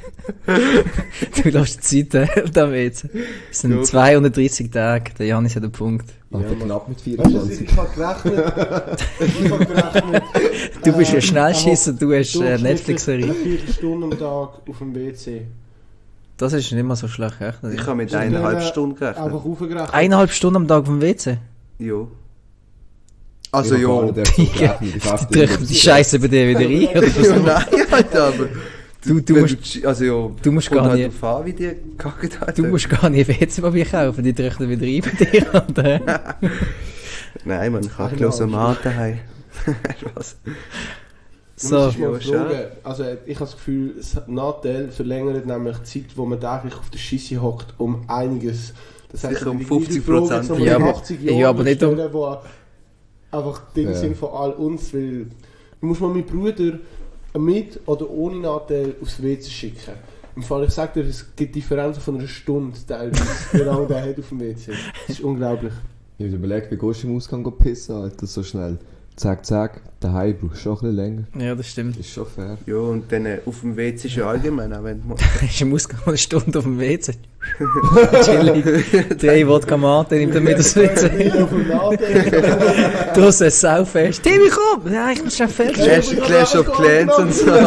Speaker 3: du lässt die Zeit da jetzt. Es sind
Speaker 2: Ja.
Speaker 3: 230 Tage, der Janis hat einen Punkt.
Speaker 4: Aber
Speaker 1: Ja,
Speaker 4: knapp mit
Speaker 1: Weißt du,
Speaker 4: 24.
Speaker 1: ich habe gerechnet.
Speaker 3: Du bist ein Schnellschisser, du hast
Speaker 1: Durchschnittlich
Speaker 3: Netflix-Serie.
Speaker 1: Eine Viertelstunde am Tag auf dem WC.
Speaker 3: Das ist nicht mal so schlecht, echt?
Speaker 2: Ich habe mit
Speaker 1: Ist das
Speaker 2: 1,5
Speaker 1: nicht,
Speaker 2: Stunden
Speaker 1: Einfach
Speaker 2: gerechnet.
Speaker 1: aufgerechnet.
Speaker 3: 1,5 Stunden am Tag auf dem WC?
Speaker 2: Ja. Also
Speaker 4: Ich habe
Speaker 2: ja.
Speaker 4: gar nicht so gerechnet, ich habe
Speaker 3: Die drücken die Scheiße bei dir wieder rein, oder was?
Speaker 2: Ja, nein, Alter, aber...
Speaker 3: Du
Speaker 2: wenn
Speaker 3: musst-
Speaker 2: Also ja,
Speaker 3: du musst
Speaker 2: kommt
Speaker 3: gar
Speaker 2: halt
Speaker 3: nicht-
Speaker 2: drauf an, wie die gekackt hat.
Speaker 3: Du musst gar nicht WC-Papier kaufen, die drücken wieder rein bei dir, oder?
Speaker 2: Nein, man kann bloß am Mann daheim. Was?
Speaker 3: So,
Speaker 1: Muss ich mal
Speaker 2: Ja,
Speaker 1: fragen. Also ich habe das Gefühl, das Nachteil verlängert nämlich die Zeit, wo man täglich auf der Scheisse hockt, um einiges. Das heißt,
Speaker 2: Sicher um
Speaker 1: die gleiche
Speaker 2: 50%.
Speaker 1: Frage jetzt noch mal
Speaker 3: Ja,
Speaker 1: in
Speaker 3: aber-
Speaker 1: 80 Jahren
Speaker 3: ja, aber nicht um-
Speaker 1: stellen, wo einfach Dinge
Speaker 4: Ja.
Speaker 1: sind von all uns, weil du musst mal meinen Bruder mit oder ohne Nachteil aufs WC schicken. Im Fall, ich sage dir, es gibt Differenzen von einer Stunde teilweise, wie lange der hat auf dem WC. Das ist unglaublich.
Speaker 4: Ich habe überlegt, wie gehst du im Ausgang pissen, Alter, so schnell. Zack, zack, daheim brauchst du schon ein bisschen länger.
Speaker 3: ja, das stimmt.
Speaker 4: Ist schon fair.
Speaker 2: Ja, und dann auf dem WC ist ja allgemein, auch wenn du
Speaker 3: Ist im Ausgang mal eine Stunde auf dem WC. Chillig. 3 Wodka Mate nimmt er mit aufs WC.
Speaker 1: Auf dem Nachteil.
Speaker 3: Draussen ist saufest. Timmy, komm! Ja, ich muss schon fertig.
Speaker 2: Clash of Clans und so.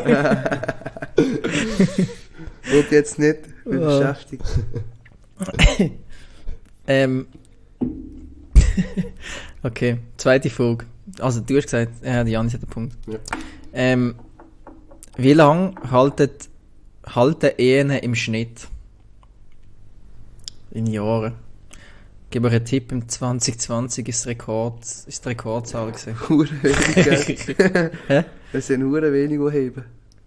Speaker 2: Und jetzt nicht bin
Speaker 3: Ja.
Speaker 2: beschäftigt.
Speaker 3: Okay, zweite Frage. Also du hast gesagt, der Janis hat einen Punkt.
Speaker 1: Ja.
Speaker 3: Wie lange halten Ehen im Schnitt? In Jahren. Ich gebe euch einen Tipp, im 2020 ist die Rekordzahl gewesen.
Speaker 2: Hure wenig, gell?
Speaker 3: Hä?
Speaker 2: Es sind hure wenig, die heben.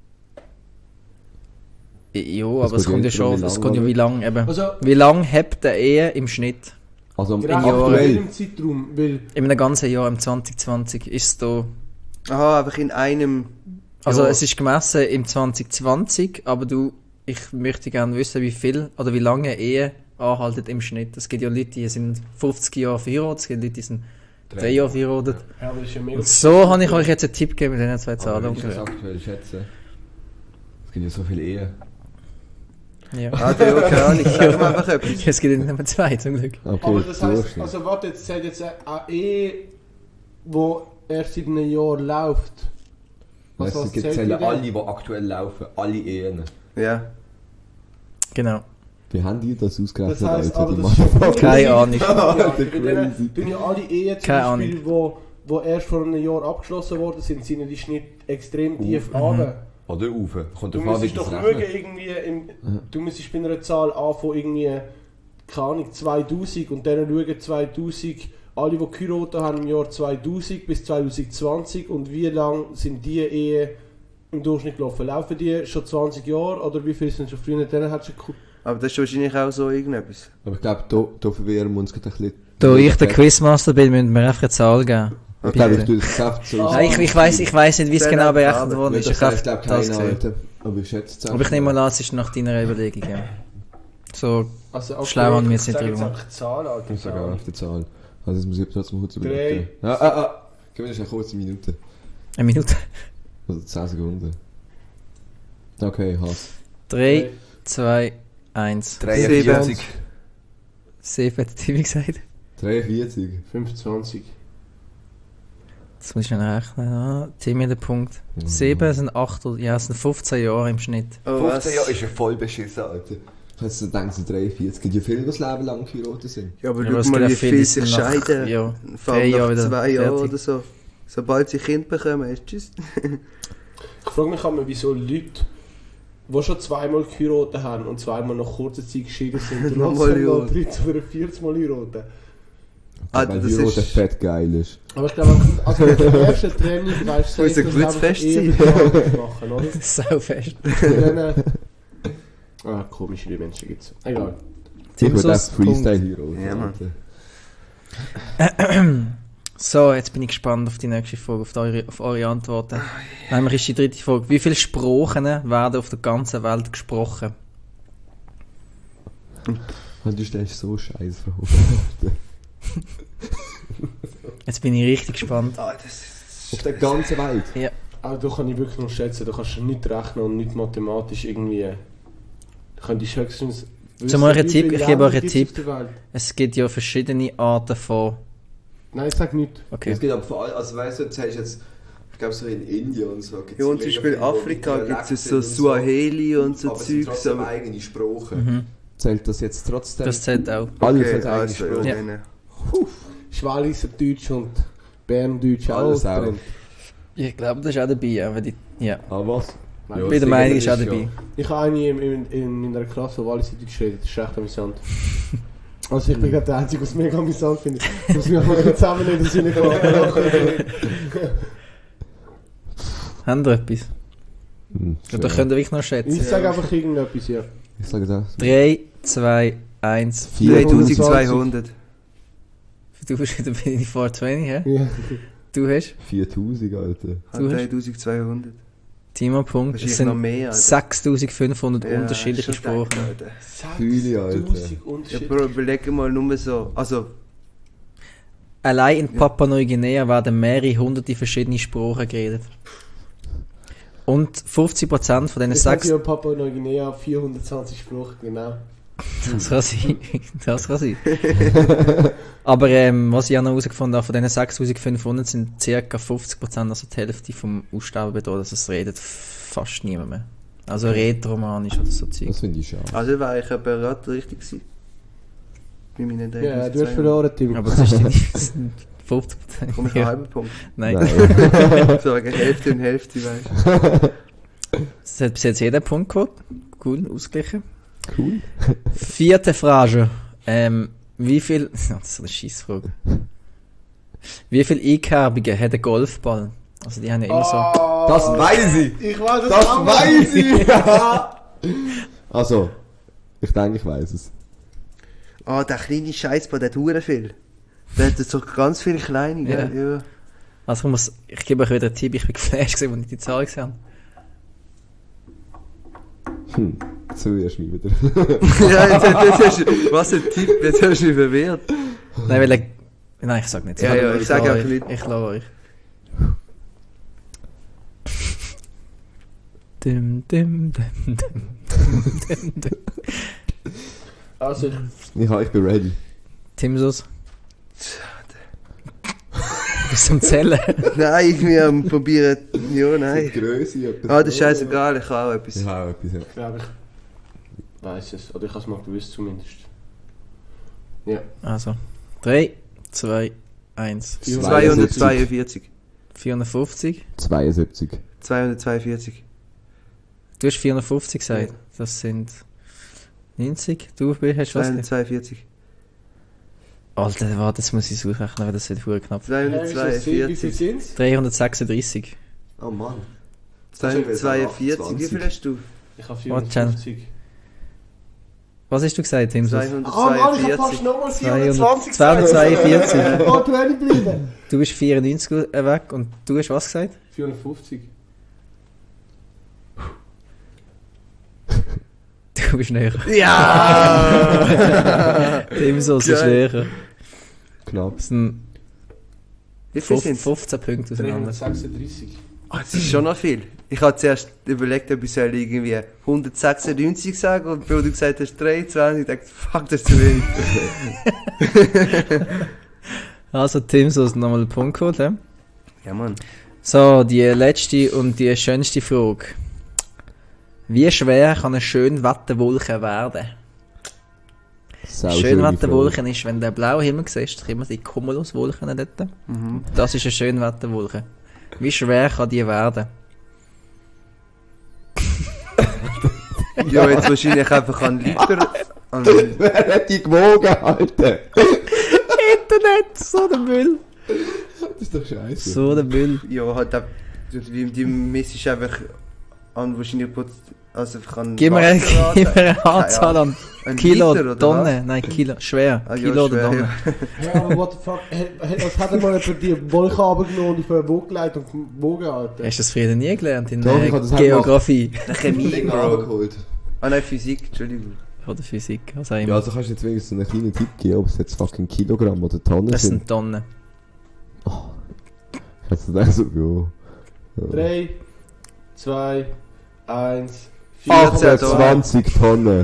Speaker 3: Ja,
Speaker 4: Das
Speaker 3: aber es
Speaker 4: geht
Speaker 3: kommt ja
Speaker 4: nicht darum,
Speaker 3: schon,
Speaker 4: wie
Speaker 3: es
Speaker 4: lang,
Speaker 3: kommt ja
Speaker 4: oder?
Speaker 3: wie lang eben.
Speaker 1: Also,
Speaker 3: Wie lange habt eine Ehe im Schnitt?
Speaker 4: Also
Speaker 1: gerade
Speaker 3: Jahren.
Speaker 1: aktuell im Zeitraum, weil
Speaker 3: In einem ganzen Jahr, im 2020, ist es da...
Speaker 2: Aha, einfach in einem...
Speaker 3: Also
Speaker 2: Ja.
Speaker 3: es ist gemessen im 2020, aber ich möchte gerne wissen, wie viel oder wie lange eine Ehe anhaltet im Schnitt. Es gibt ja Leute, die sind 50 Jahre verheiratet, es gibt Leute, die sind 3 Jahre verheiratet.
Speaker 1: ja, aber das ist ja mega.
Speaker 3: Und so habe ich euch jetzt einen Tipp gegeben mit diesen zwei
Speaker 4: Aber
Speaker 3: Zahlen.
Speaker 4: wenn ich das
Speaker 3: ungefähr.
Speaker 4: aktuell schätze, es gibt ja so viele Ehen.
Speaker 3: Ja.
Speaker 2: Ah, ja, keine Ahnung, sag mir einfach etwas.
Speaker 3: Es gibt nicht mehr 2 zum Glück.
Speaker 4: Okay,
Speaker 1: Aber das heisst,
Speaker 4: Durchschnitt.
Speaker 1: also warte, jetzt sagt jetzt eine Ehe, die erst seit einem Jahr läuft.
Speaker 4: Es
Speaker 1: zählt
Speaker 4: zählen
Speaker 1: die denn?
Speaker 4: alle, die aktuell laufen, alle Ehen.
Speaker 2: Ja.
Speaker 3: Genau.
Speaker 4: Wie haben die das ausgerechnet,
Speaker 1: Das heisst,
Speaker 4: Alter?
Speaker 1: aber
Speaker 4: Die
Speaker 1: das ist schon
Speaker 4: machen
Speaker 3: Keine Ahnung.
Speaker 1: Ja,
Speaker 4: Alter,
Speaker 1: bei denen
Speaker 4: crazy.
Speaker 1: tun ja alle Ehen zum
Speaker 3: Keine
Speaker 1: Beispiel, wo erst vor einem Jahr abgeschlossen worden sind die Schnitt extrem tief runter.
Speaker 4: Oder rauf. Kommt
Speaker 1: Du
Speaker 4: drauf an, wie
Speaker 1: müsstest
Speaker 4: du
Speaker 1: doch
Speaker 4: es
Speaker 1: schauen,
Speaker 4: rechnest.
Speaker 1: irgendwie du müsstest bei einer Zahl anfangen, irgendwie, keine Ahnung, 2000 und dann schauen 2000, alle, die geheiratet haben im Jahr 2000 bis 2020 und wie lang sind die Ehen im Durchschnitt gelaufen? Laufen die schon 20 Jahre oder wie viel sind schon früher? Dann hat schon
Speaker 2: Aber das ist wahrscheinlich auch so irgendetwas.
Speaker 4: Aber ich glaube, da verwirren wir uns gerade ein bisschen.
Speaker 3: Da ich der Quizmaster bin, müssen wir einfach eine Zahl geben.
Speaker 4: Ich glaube, ich
Speaker 3: Bitte.
Speaker 4: tue das Geschäft so.
Speaker 1: Ah,
Speaker 3: Nein, ich weiss nicht, wie es
Speaker 2: Zählen
Speaker 3: genau
Speaker 2: einfach
Speaker 3: berechnet
Speaker 2: ab.
Speaker 3: worden ist.
Speaker 4: Ich
Speaker 3: Ich
Speaker 4: glaube,
Speaker 3: habe
Speaker 4: keine
Speaker 3: das gesehen.
Speaker 4: Alter. Aber ich schätze es
Speaker 3: Aber ich nehme mal an, es ist nach deiner Überlegung. Ja. So,
Speaker 1: Also, okay,
Speaker 3: Schlau haben wir jetzt
Speaker 1: ich
Speaker 3: nicht
Speaker 1: sag
Speaker 3: drüber.
Speaker 1: einfach Zahlen, Alter.
Speaker 4: Ich sage auch auf die Zahl. Also das muss ich trotzdem kurz
Speaker 1: 3.
Speaker 4: überlegen. Gib mir schnell kurz eine Minute.
Speaker 3: eine Minute.
Speaker 4: Also 10 Sekunden. Okay, Hass.
Speaker 3: 3, 2, 1.
Speaker 2: 43.
Speaker 3: 7 hat der Timmy gesagt.
Speaker 4: 43.
Speaker 1: 25.
Speaker 3: Das muss ich noch rechnen. Ah, Timmy der Punkt.
Speaker 4: Mhm.
Speaker 3: 7 sind 8, ja, es sind 15 Jahre im Schnitt.
Speaker 2: Oh, was?
Speaker 4: ist ja voll beschissen, Alter. Ich hätte so gedacht, so 43. Es gibt ja viele, die das Leben lang geheiratet sind.
Speaker 2: Ja, aber
Speaker 3: Ja, aber
Speaker 2: schau
Speaker 3: es
Speaker 2: mal,
Speaker 3: gibt
Speaker 2: wie
Speaker 3: auch viele,
Speaker 2: viel
Speaker 3: die
Speaker 2: sich
Speaker 3: sind nach-
Speaker 2: scheiden.
Speaker 3: ja,
Speaker 2: Vor allem
Speaker 3: 3 Jahre
Speaker 2: nach
Speaker 3: wieder
Speaker 2: 2 Jahren
Speaker 3: fertig.
Speaker 2: oder so. Sobald sie Kind bekommen, ist tschüss.
Speaker 1: Ich frage mich immer, wieso Leute, die schon zweimal geheiratet haben und zweimal nach kurzer Zeit geschieden sind,
Speaker 2: Nochmal
Speaker 1: trotzdem noch
Speaker 2: heiraten.
Speaker 1: 13 oder 14 Mal heiraten.
Speaker 2: Ah,
Speaker 4: Weil
Speaker 2: das
Speaker 4: Hero
Speaker 2: ist-
Speaker 4: der fett geil ist.
Speaker 1: Aber ich glaube, also mit der ersten Training, weißt du,
Speaker 2: Muss ein
Speaker 1: das
Speaker 2: gutes
Speaker 1: einfach
Speaker 2: Fest
Speaker 1: ewig
Speaker 2: sein.
Speaker 1: lang machen, oder?
Speaker 3: So fest.
Speaker 1: Und dann, komische Menschen gibt's. Egal.
Speaker 4: Ich würde
Speaker 3: Timsos
Speaker 4: auch Freestyle Hero.
Speaker 2: Ja, Mann.
Speaker 3: So, jetzt bin ich gespannt auf die nächste Frage, auf eure Antworten. Nämlich ist die dritte Frage. Wie viele Sprachen werden auf der ganzen Welt gesprochen?
Speaker 4: Du stellst so scheiß Fragen.
Speaker 3: Jetzt bin ich richtig gespannt.
Speaker 2: Ah, das ist...
Speaker 4: Auf der ganzen Welt.
Speaker 1: Aber da kann ich wirklich noch schätzen, du kannst nicht rechnen und nicht mathematisch irgendwie. Du könntest höchstens.
Speaker 3: Zum euch einen
Speaker 1: wissen, wie
Speaker 3: Tipp,
Speaker 1: viele
Speaker 3: ich gebe euch
Speaker 1: Länder
Speaker 3: einen
Speaker 1: gibt's
Speaker 3: Tipp.
Speaker 1: auf der Welt.
Speaker 3: Es gibt ja verschiedene Arten von...
Speaker 1: Nein, ich sag nicht.
Speaker 3: Okay.
Speaker 4: Es gibt aber vor allem, also weißt du, jetzt hast du jetzt, ich glaube so in Indien und so. gibt's
Speaker 2: Ja, und zum
Speaker 4: mega
Speaker 2: Beispiel
Speaker 4: viele,
Speaker 2: Afrika
Speaker 4: die
Speaker 2: gibt es
Speaker 4: Dialekte
Speaker 2: so
Speaker 4: und
Speaker 2: Suaheli und so
Speaker 4: aber es sind
Speaker 2: Zeugs.
Speaker 4: trotzdem
Speaker 2: Aber...
Speaker 4: eigene Sprache.
Speaker 3: Mhm.
Speaker 4: Zählt das jetzt trotzdem?
Speaker 3: Das zählt auch.
Speaker 4: Alles
Speaker 2: Okay,
Speaker 4: als eigene
Speaker 2: also,
Speaker 4: Sprache.
Speaker 3: Ja.
Speaker 2: ja.
Speaker 1: Schweizer Deutsch und Berndeutsch
Speaker 4: Alles
Speaker 1: auch
Speaker 4: auch.
Speaker 1: drin.
Speaker 3: Ich glaube, das ist auch dabei. Aber die, ja.
Speaker 4: Ah, was?
Speaker 1: Nein,
Speaker 3: Ich bin der Meinung, ist auch
Speaker 4: ja.
Speaker 3: dabei.
Speaker 1: Ich habe eine in meiner Klasse, die Walliser Deutsch redet. Das ist echt amüsant. Also ich bin gerade der Einzige, was mega amüsant findet. Ich muss mich einfach zusammennehmen, dass ich nicht lachen.
Speaker 3: Haben wir etwas?
Speaker 4: Schön.
Speaker 3: Oder könnt ihr wirklich noch schätzen?
Speaker 1: Ich sage einfach irgendetwas, ja.
Speaker 4: Ich sage das.
Speaker 3: 3, 2, 1.
Speaker 2: 3200.
Speaker 3: Du bist wieder bei den 420, hä?
Speaker 1: Ja.
Speaker 3: Du hast?
Speaker 4: 4000, Alter.
Speaker 3: Du hast?
Speaker 2: 3200.
Speaker 3: Timo Punkt. Es
Speaker 2: Wahrscheinlich noch
Speaker 3: sind
Speaker 2: mehr, Alter.
Speaker 3: 6500
Speaker 2: Ja,
Speaker 3: unterschiedliche
Speaker 2: schon gedacht,
Speaker 3: Sprachen.
Speaker 2: Alter.
Speaker 4: Viele, Alter.
Speaker 1: 1000
Speaker 2: Ja,
Speaker 1: Unterschiede.
Speaker 2: Bro, überleg mal nur so. Also,
Speaker 3: Allein in Papua-Neuguinea werden mehrere hunderte verschiedene Sprachen geredet. Und 50% von diesen
Speaker 1: Ich sage
Speaker 3: 6...
Speaker 1: ja Papua Neuguinea 420 Sprachen, genau.
Speaker 3: Das kann sein. Das kann sein. Aber was ich auch noch herausgefunden habe, von diesen 6500 sind ca. 50%, also die Hälfte vom Aussterben bedroht. Also es redet fast niemand mehr. Also rätoromanisch oder so Zeug.
Speaker 4: Das finde ich schade.
Speaker 2: also war ich aber gerade richtig gewesen. Bei meinen
Speaker 1: Ja, du hast verloren, Tim.
Speaker 3: Aber das ist die 50%.
Speaker 2: Komm ich einen halben Punkt.
Speaker 3: Nein.
Speaker 2: So wegen Hälfte und Hälfte, weißt du.
Speaker 3: Das hat bis jetzt jeder Punkt gehabt. Cool, ausgeglichen.
Speaker 4: Cool.
Speaker 3: Vierte Frage. Wie viel... Das ist eine Scheissfrage. Wie viele Einkerbungen hat ein Golfball? Also die haben ja immer so...
Speaker 4: Das weiß ich!
Speaker 1: Ich weiß
Speaker 4: Das weiß ich! Also, ich denke, ich weiß es.
Speaker 2: Ah, der kleine Scheißball, der hat hure viel. Der hat so ganz viele kleine,
Speaker 3: Ja.
Speaker 2: gell? Ja.
Speaker 3: Also ich gebe euch wieder einen Tipp, ich bin geflasht gewesen, als ich die Zahl gesehen habe.
Speaker 4: Zuerst mich wieder.
Speaker 2: Ja, jetzt hast du... Was ein Tipp, jetzt hast du mich verwirrt.
Speaker 3: Nein, weil nein, ich sag nicht.
Speaker 2: Ja, ja, ich sag
Speaker 3: lasse
Speaker 2: auch nicht.
Speaker 3: Ich lasse euch. Dim, dim, dim, dim, dim, dim.
Speaker 1: Also,
Speaker 4: Ich bin ready.
Speaker 3: Timsos. Bis zum Zählen.
Speaker 2: Nein, ich bin am probieren... Ja, nein.
Speaker 4: Größe.
Speaker 2: Ah, das ist scheißegal, ich habe auch etwas.
Speaker 4: Ich habe auch etwas, ja.
Speaker 1: ich glaube, ich weiß es. Oder ich habe es mal gewusst zumindest. Ja.
Speaker 3: Also, 3, 2, 1.
Speaker 2: 242.
Speaker 3: 450.
Speaker 4: 72.
Speaker 2: 242.
Speaker 3: Du hast 450 gesagt. Das sind 90. Du hast was?
Speaker 2: 242.
Speaker 3: Alter, warte, das muss ich ausrechnen, weil das wird verdammt knapp.
Speaker 1: Wie viel
Speaker 2: 242.
Speaker 1: sind es?
Speaker 3: 336.
Speaker 4: Oh Mann.
Speaker 2: 242. Wie viel hast du?
Speaker 1: Ich habe
Speaker 3: Warte,
Speaker 1: 450.
Speaker 3: Was hast du gesagt, Timsos?
Speaker 1: Ah Mann, ich habe fast
Speaker 2: 242.
Speaker 1: nochmal
Speaker 3: 200
Speaker 1: 420
Speaker 3: 242.
Speaker 1: Oh, du hättest bleiben.
Speaker 3: Du bist 94 weg und du hast was gesagt?
Speaker 1: 450.
Speaker 3: Du bist näher.
Speaker 2: Ja!
Speaker 3: Timsos ist
Speaker 2: Geil.
Speaker 3: näher.
Speaker 4: Knapp.
Speaker 3: Das sind
Speaker 2: Wie viel sind es?
Speaker 3: 15 Punkte auseinander.
Speaker 1: 336.
Speaker 2: Ah, das ist schon noch viel. Ich habe zuerst überlegt, ob ich soll irgendwie 196 sagen und weil du gesagt hast 23, ich dachte, fuck, das ist zu wenig.
Speaker 3: Also Timsos nochmal den Punkt geholt. Ja?
Speaker 2: Ja, Mann.
Speaker 3: So, die letzte und die schönste Frage. Wie schwer kann eine Schönwetterwolke werden? Schönwetterwolken ist, wenn du den blauen Himmel siehst, immer die Cumuluswolken dort. Das ist eine Schönwetterwolke. Wie schwer kann die werden?
Speaker 2: Ja, jetzt wahrscheinlich einfach an Liter. An,
Speaker 4: Wer hat die gewogen, Alter?
Speaker 3: Alter, nicht! So der Müll.
Speaker 4: Das ist doch scheiße.
Speaker 3: So der Müll.
Speaker 2: Ja, halt auch, die Mist ist einfach an wahrscheinlich also ich kann
Speaker 3: Gib mir eine Anzahl an
Speaker 2: Ein
Speaker 3: Kilo,
Speaker 2: Liter, oder
Speaker 3: Tonne.
Speaker 2: was?
Speaker 3: Nein, Kilo, schwer.
Speaker 2: Ah, ja,
Speaker 3: Kilo oder
Speaker 2: schwer,
Speaker 3: Tonne.
Speaker 1: Ja, aber what the fuck? Was hat er mal für die Wolke runtergenommen und auf einen Bogen gelegt und gewogen, Alter?
Speaker 3: Hast du das früher nie gelernt in
Speaker 4: Doch, ich hab das
Speaker 3: Geografie
Speaker 2: Eine Chemie,
Speaker 4: Ding
Speaker 2: Bro.
Speaker 4: geholt.
Speaker 2: Ah nein, Physik, Entschuldigung.
Speaker 3: oder Physik? Was auch immer.
Speaker 4: Ja, also kannst du jetzt wenigstens einen kleinen Tipp geben, ob es jetzt fucking Kilogramm oder Tonnen
Speaker 3: Das
Speaker 4: sind.
Speaker 3: sind Tonnen.
Speaker 4: Hast du das so, ja.
Speaker 1: 3, 2, 1,
Speaker 4: 28 Tonnen.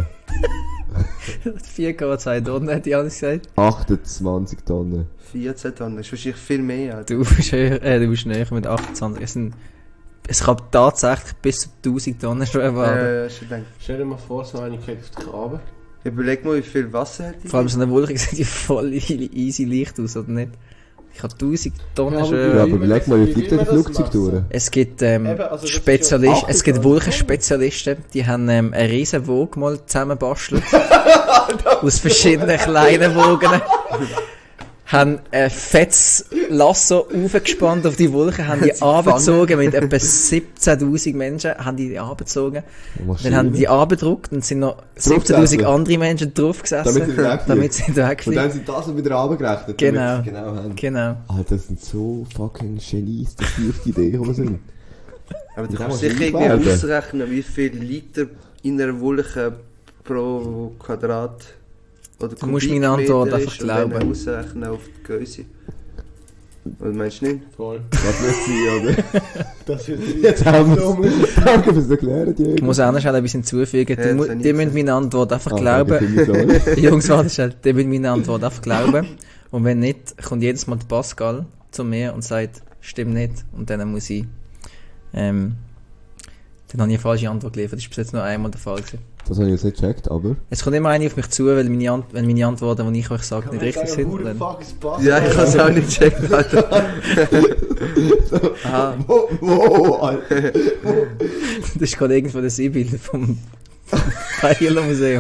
Speaker 3: 4,2 Tonnen, hat Janis gesagt.
Speaker 4: 28 Tonnen.
Speaker 2: 14 Tonnen, das ist wahrscheinlich viel mehr. Alter.
Speaker 3: Du bist näher mit 28. Es kann tatsächlich bis zu 1000 Tonnen schwer werden.
Speaker 2: Schon gedacht.
Speaker 1: Stell dir mal vor, so eine geht auf die Graben.
Speaker 2: Überleg mal, wie viel Wasser hat die.
Speaker 3: Vor allem so eine Wolke sieht ja voll easy leicht aus, oder nicht? Ich habe 1000 Tonnen
Speaker 1: Ja, aber
Speaker 3: schwer.
Speaker 4: Ja,
Speaker 1: wie
Speaker 4: aber
Speaker 1: will
Speaker 4: überleg
Speaker 1: das-
Speaker 4: mal, wie
Speaker 1: wie
Speaker 4: fliegt
Speaker 1: will
Speaker 4: der
Speaker 1: man das
Speaker 4: Flugzeug
Speaker 1: messen?
Speaker 4: durch?
Speaker 3: Es gibt
Speaker 1: also das ist ja
Speaker 3: Spezialisten, es gibt
Speaker 1: 80
Speaker 3: Wolkenspezialisten, die haben eine riesen Woge mal zusammenbastelt. aus verschiedenen kleinen Wogen. Haben ein fettes Lasso aufgespannt auf die Wolke, haben die abgezogen mit etwa 17'000 Menschen, haben die abgezogen. Dann haben die abgedruckt und sind noch 17'000
Speaker 4: Draufgesessen.
Speaker 3: andere Menschen drauf gesessen,
Speaker 4: Damit sie wegfliegen.
Speaker 3: damit sie
Speaker 4: Und dann
Speaker 3: wegfliegen.
Speaker 4: sind das wieder runtergerechnet.
Speaker 3: Genau.
Speaker 4: damit sie genau haben.
Speaker 3: Genau.
Speaker 4: Alter, das sind so fucking Genies, dass die auf die Idee gekommen sind.
Speaker 2: Aber du
Speaker 4: Ja,
Speaker 2: kannst
Speaker 4: was
Speaker 2: sicher
Speaker 4: eingebaut,
Speaker 2: irgendwie
Speaker 4: ja.
Speaker 2: ausrechnen, wie viel Liter in einer Wolke pro Quadrat oder
Speaker 3: Du musst meine Antwort einfach glauben.
Speaker 2: Und dann ausrechnen auf die Größe. Was meinst du nicht?
Speaker 1: Voll.
Speaker 4: Das wird sein, oder?
Speaker 1: Das wird
Speaker 4: Jetzt haben wir es. Danke fürs Erklären,
Speaker 3: Ich
Speaker 4: Diego.
Speaker 3: muss auch noch schnell etwas hinzufügen.
Speaker 2: Ja,
Speaker 3: Die,
Speaker 2: das hab ich
Speaker 3: die müssen
Speaker 2: gesehen.
Speaker 3: meine Antwort einfach
Speaker 4: Ah,
Speaker 3: glauben.
Speaker 4: danke vielmals.
Speaker 3: Jungs, warte schnell. Die müssen meine Antwort einfach glauben. Und wenn nicht, kommt jedes Mal der Pascal zu mir und sagt, stimmt nicht. Und dann muss ich, dann habe ich eine falsche Antwort geliefert. Das ist bis jetzt nur einmal der Fall gewesen.
Speaker 4: Das habe ich jetzt nicht gecheckt, aber...
Speaker 3: Es kommt immer einer auf mich zu, weil wenn meine Antworten, die ich euch sage, nicht richtig sind.
Speaker 1: Who the
Speaker 3: Dann,
Speaker 1: fuck is Pascal?
Speaker 2: Ja, ich kann es auch nicht checken, Alter. Aha.
Speaker 4: Wow, Alter.
Speaker 3: das ist gerade irgendwo der Sibyl vom Bayerler Museum.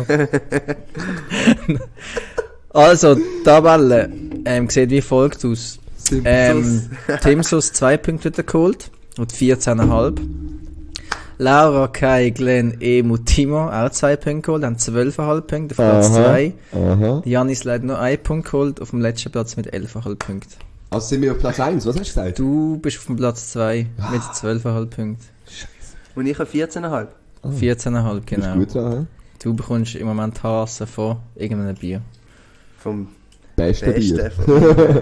Speaker 3: Also, die Tabelle sieht wie folgt aus. Timsus 2 Punkte hat er geholt und 14,5. Laura, Kai, Glenn, Emu, Timo auch 2 Punkte geholt, haben 12,5 Punkte auf Platz 2.
Speaker 4: Aha.
Speaker 3: Janis leider nur 1 Punkt geholt, auf dem letzten Platz mit 11,5 Punkten.
Speaker 4: Also sind wir auf Platz 1, was hast du gesagt?
Speaker 3: Du bist auf dem Platz 2 mit 12,5 Punkten.
Speaker 2: Und ich habe 14,5.
Speaker 3: 14,5,
Speaker 4: Bist
Speaker 3: genau.
Speaker 4: gut dran,
Speaker 3: Du bekommst im Moment Hasen von irgendeinem Bier.
Speaker 2: Vom
Speaker 4: Beste Bier.
Speaker 2: Besten.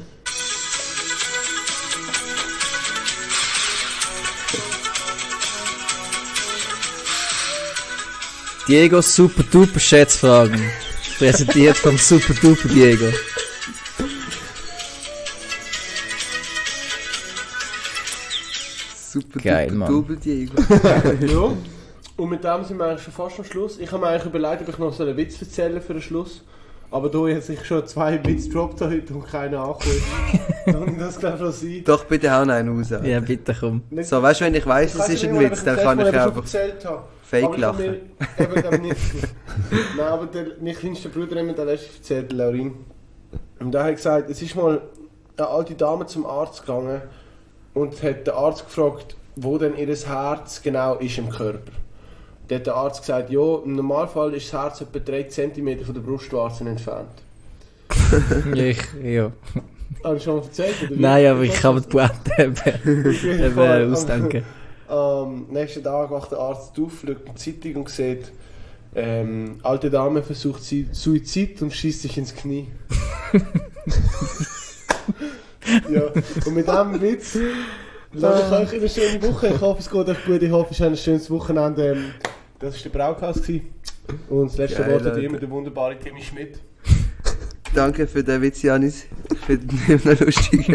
Speaker 3: Diego Super Duper Schätzfragen. Präsentiert vom Super Duper Diego.
Speaker 2: Super
Speaker 3: Geil,
Speaker 2: duper
Speaker 3: Mann.
Speaker 2: Double Diego.
Speaker 1: Ja. Und mit dem sind wir eigentlich schon fast am Schluss. Ich habe mir eigentlich überlegt, ob ich noch so einen Witz erzählen für den Schluss. Aber da jetzt ich schon 2 Witze gedroppt habe heute und keiner angekommen, dann ich das glaube ich schon sein.
Speaker 2: Doch, bitte hau noch einen raus.
Speaker 3: Ja, bitte komm.
Speaker 1: Nicht-
Speaker 2: So, weißt du, wenn ich weiss,
Speaker 1: Ich
Speaker 2: es
Speaker 1: weiss
Speaker 2: ist
Speaker 1: nicht,
Speaker 2: ein
Speaker 1: ob
Speaker 2: Witz, dann
Speaker 1: das
Speaker 2: kann
Speaker 1: letzte
Speaker 2: ich
Speaker 1: Mal schon
Speaker 2: einfach
Speaker 1: erzählt habe.
Speaker 2: fake
Speaker 1: Aber ich habe
Speaker 2: lachen.
Speaker 1: mir- Eben, glaub nicht. Nein, aber mein kleinster Bruder hat mir das letzte erzählt, Laurin. Und der hat gesagt, es ist mal eine alte Dame zum Arzt gegangen und hat den Arzt gefragt, wo denn ihr Herz genau ist im Körper. Da hat der Arzt gesagt, ja, im Normalfall ist das Herz etwa 3 cm von der Brustwarze entfernt.
Speaker 3: Ja.
Speaker 1: Habe ich schon mal erzählt? Oder wie?
Speaker 3: Nein, aber ich kann mir die Pointe eben ausdenken.
Speaker 1: Am nächsten Tag wacht der Arzt auf, schaut in die Zeitung und sieht, alte Dame versucht Suizid und schießt sich ins Knie. Ja, und mit diesem Witz lasse ich euch eine schöne Woche. Ich hoffe, es geht euch gut. Ich hoffe, es ist ein schönes Wochenende. Das war der Brauhaus. Und das letzte
Speaker 2: Geil,
Speaker 1: Wort hat
Speaker 2: Alter.
Speaker 1: immer der wunderbare Timmy Schmidt.
Speaker 2: Danke für den Witz, Janis. Ich finde ihn noch lustig.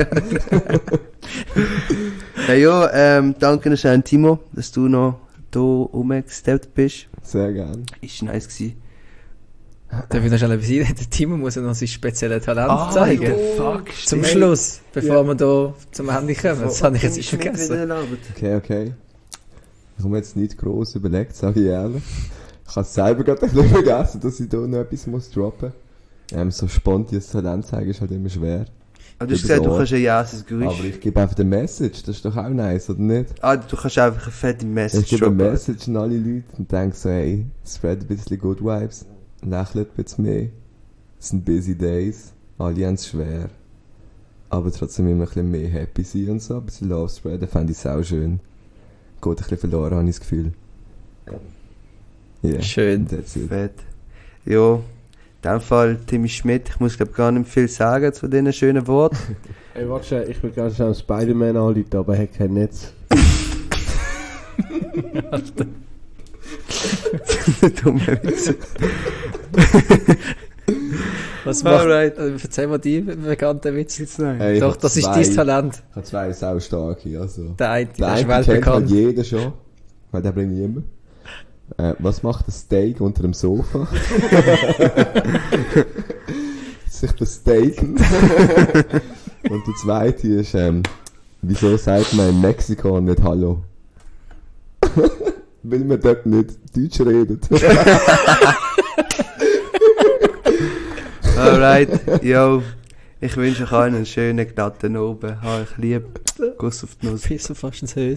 Speaker 2: Ja, danke noch an Timo, dass du noch hier rumgesteppt bist.
Speaker 4: Sehr gern.
Speaker 2: Ist nice gewesen.
Speaker 3: Darf ich noch schnell etwas sein? Der Timo muss ja noch sein spezielles Talent zeigen.
Speaker 2: Alter, fuck,
Speaker 3: Zum
Speaker 2: stimmt.
Speaker 3: Schluss, bevor
Speaker 1: Ja.
Speaker 3: wir hier zum Ende kommen. Das habe ich jetzt nicht
Speaker 2: Schmidt
Speaker 3: vergessen.
Speaker 2: wieder erlaubt.
Speaker 4: Okay. Ich habe mir jetzt nicht gross überlegt, sage ich ehrlich. Ich habe es selber gerade ein bisschen vergessen, dass ich da noch etwas muss droppen muss. So spontanes Talent zeigen ist halt immer schwer.
Speaker 2: Aber du hast gesagt, du kannst ja ein Geräusch.
Speaker 4: Aber ich gebe einfach eine Message, das ist doch auch nice, oder nicht?
Speaker 2: Du kannst einfach eine fette Message
Speaker 4: Ich gebe eine Message an alle Leute und denke so, hey, spread ein bisschen Good Vibes, lächelt ein bisschen mehr. Es sind busy days, alle haben es schwer. Aber trotzdem immer ein bisschen mehr happy sein und so, ein bisschen Love spreaden, fände ich auch schön. Geht ein bisschen verloren, habe ich das Gefühl. Yeah,
Speaker 3: schön.
Speaker 4: That's it.
Speaker 2: Fett. Ja, in dem Fall Timmy Schmidt, ich muss glaube gar nicht viel sagen zu diesen schönen Worten.
Speaker 1: Ey, warte schnell, ich will ganz schnell Spider-Man anrufen, aber er hat kein Netz.
Speaker 2: Dumme Witze.
Speaker 3: Was macht...
Speaker 2: Alright.
Speaker 3: Erzähl mal die bekannten Witz.
Speaker 4: Hey,
Speaker 3: Doch, das ist dein Talent.
Speaker 4: Ich habe 2 sau starke, also.
Speaker 3: Der eine
Speaker 4: Der
Speaker 3: ist
Speaker 4: eine kennt
Speaker 3: weltbekannt.
Speaker 4: halt jeder schon, weil der bringt immer. Was macht ein Steak unter dem Sofa? Sich das Steaken. Und der zweite ist, wieso sagt man in Mexiko nicht Hallo? Weil man dort nicht Deutsch redet.
Speaker 2: Alright, yo. Ich wünsche euch allen einen schönen, glatten Abend. Habe ich lieb. Kuss auf die Nuss.
Speaker 3: Piss auf fast ins Höschen.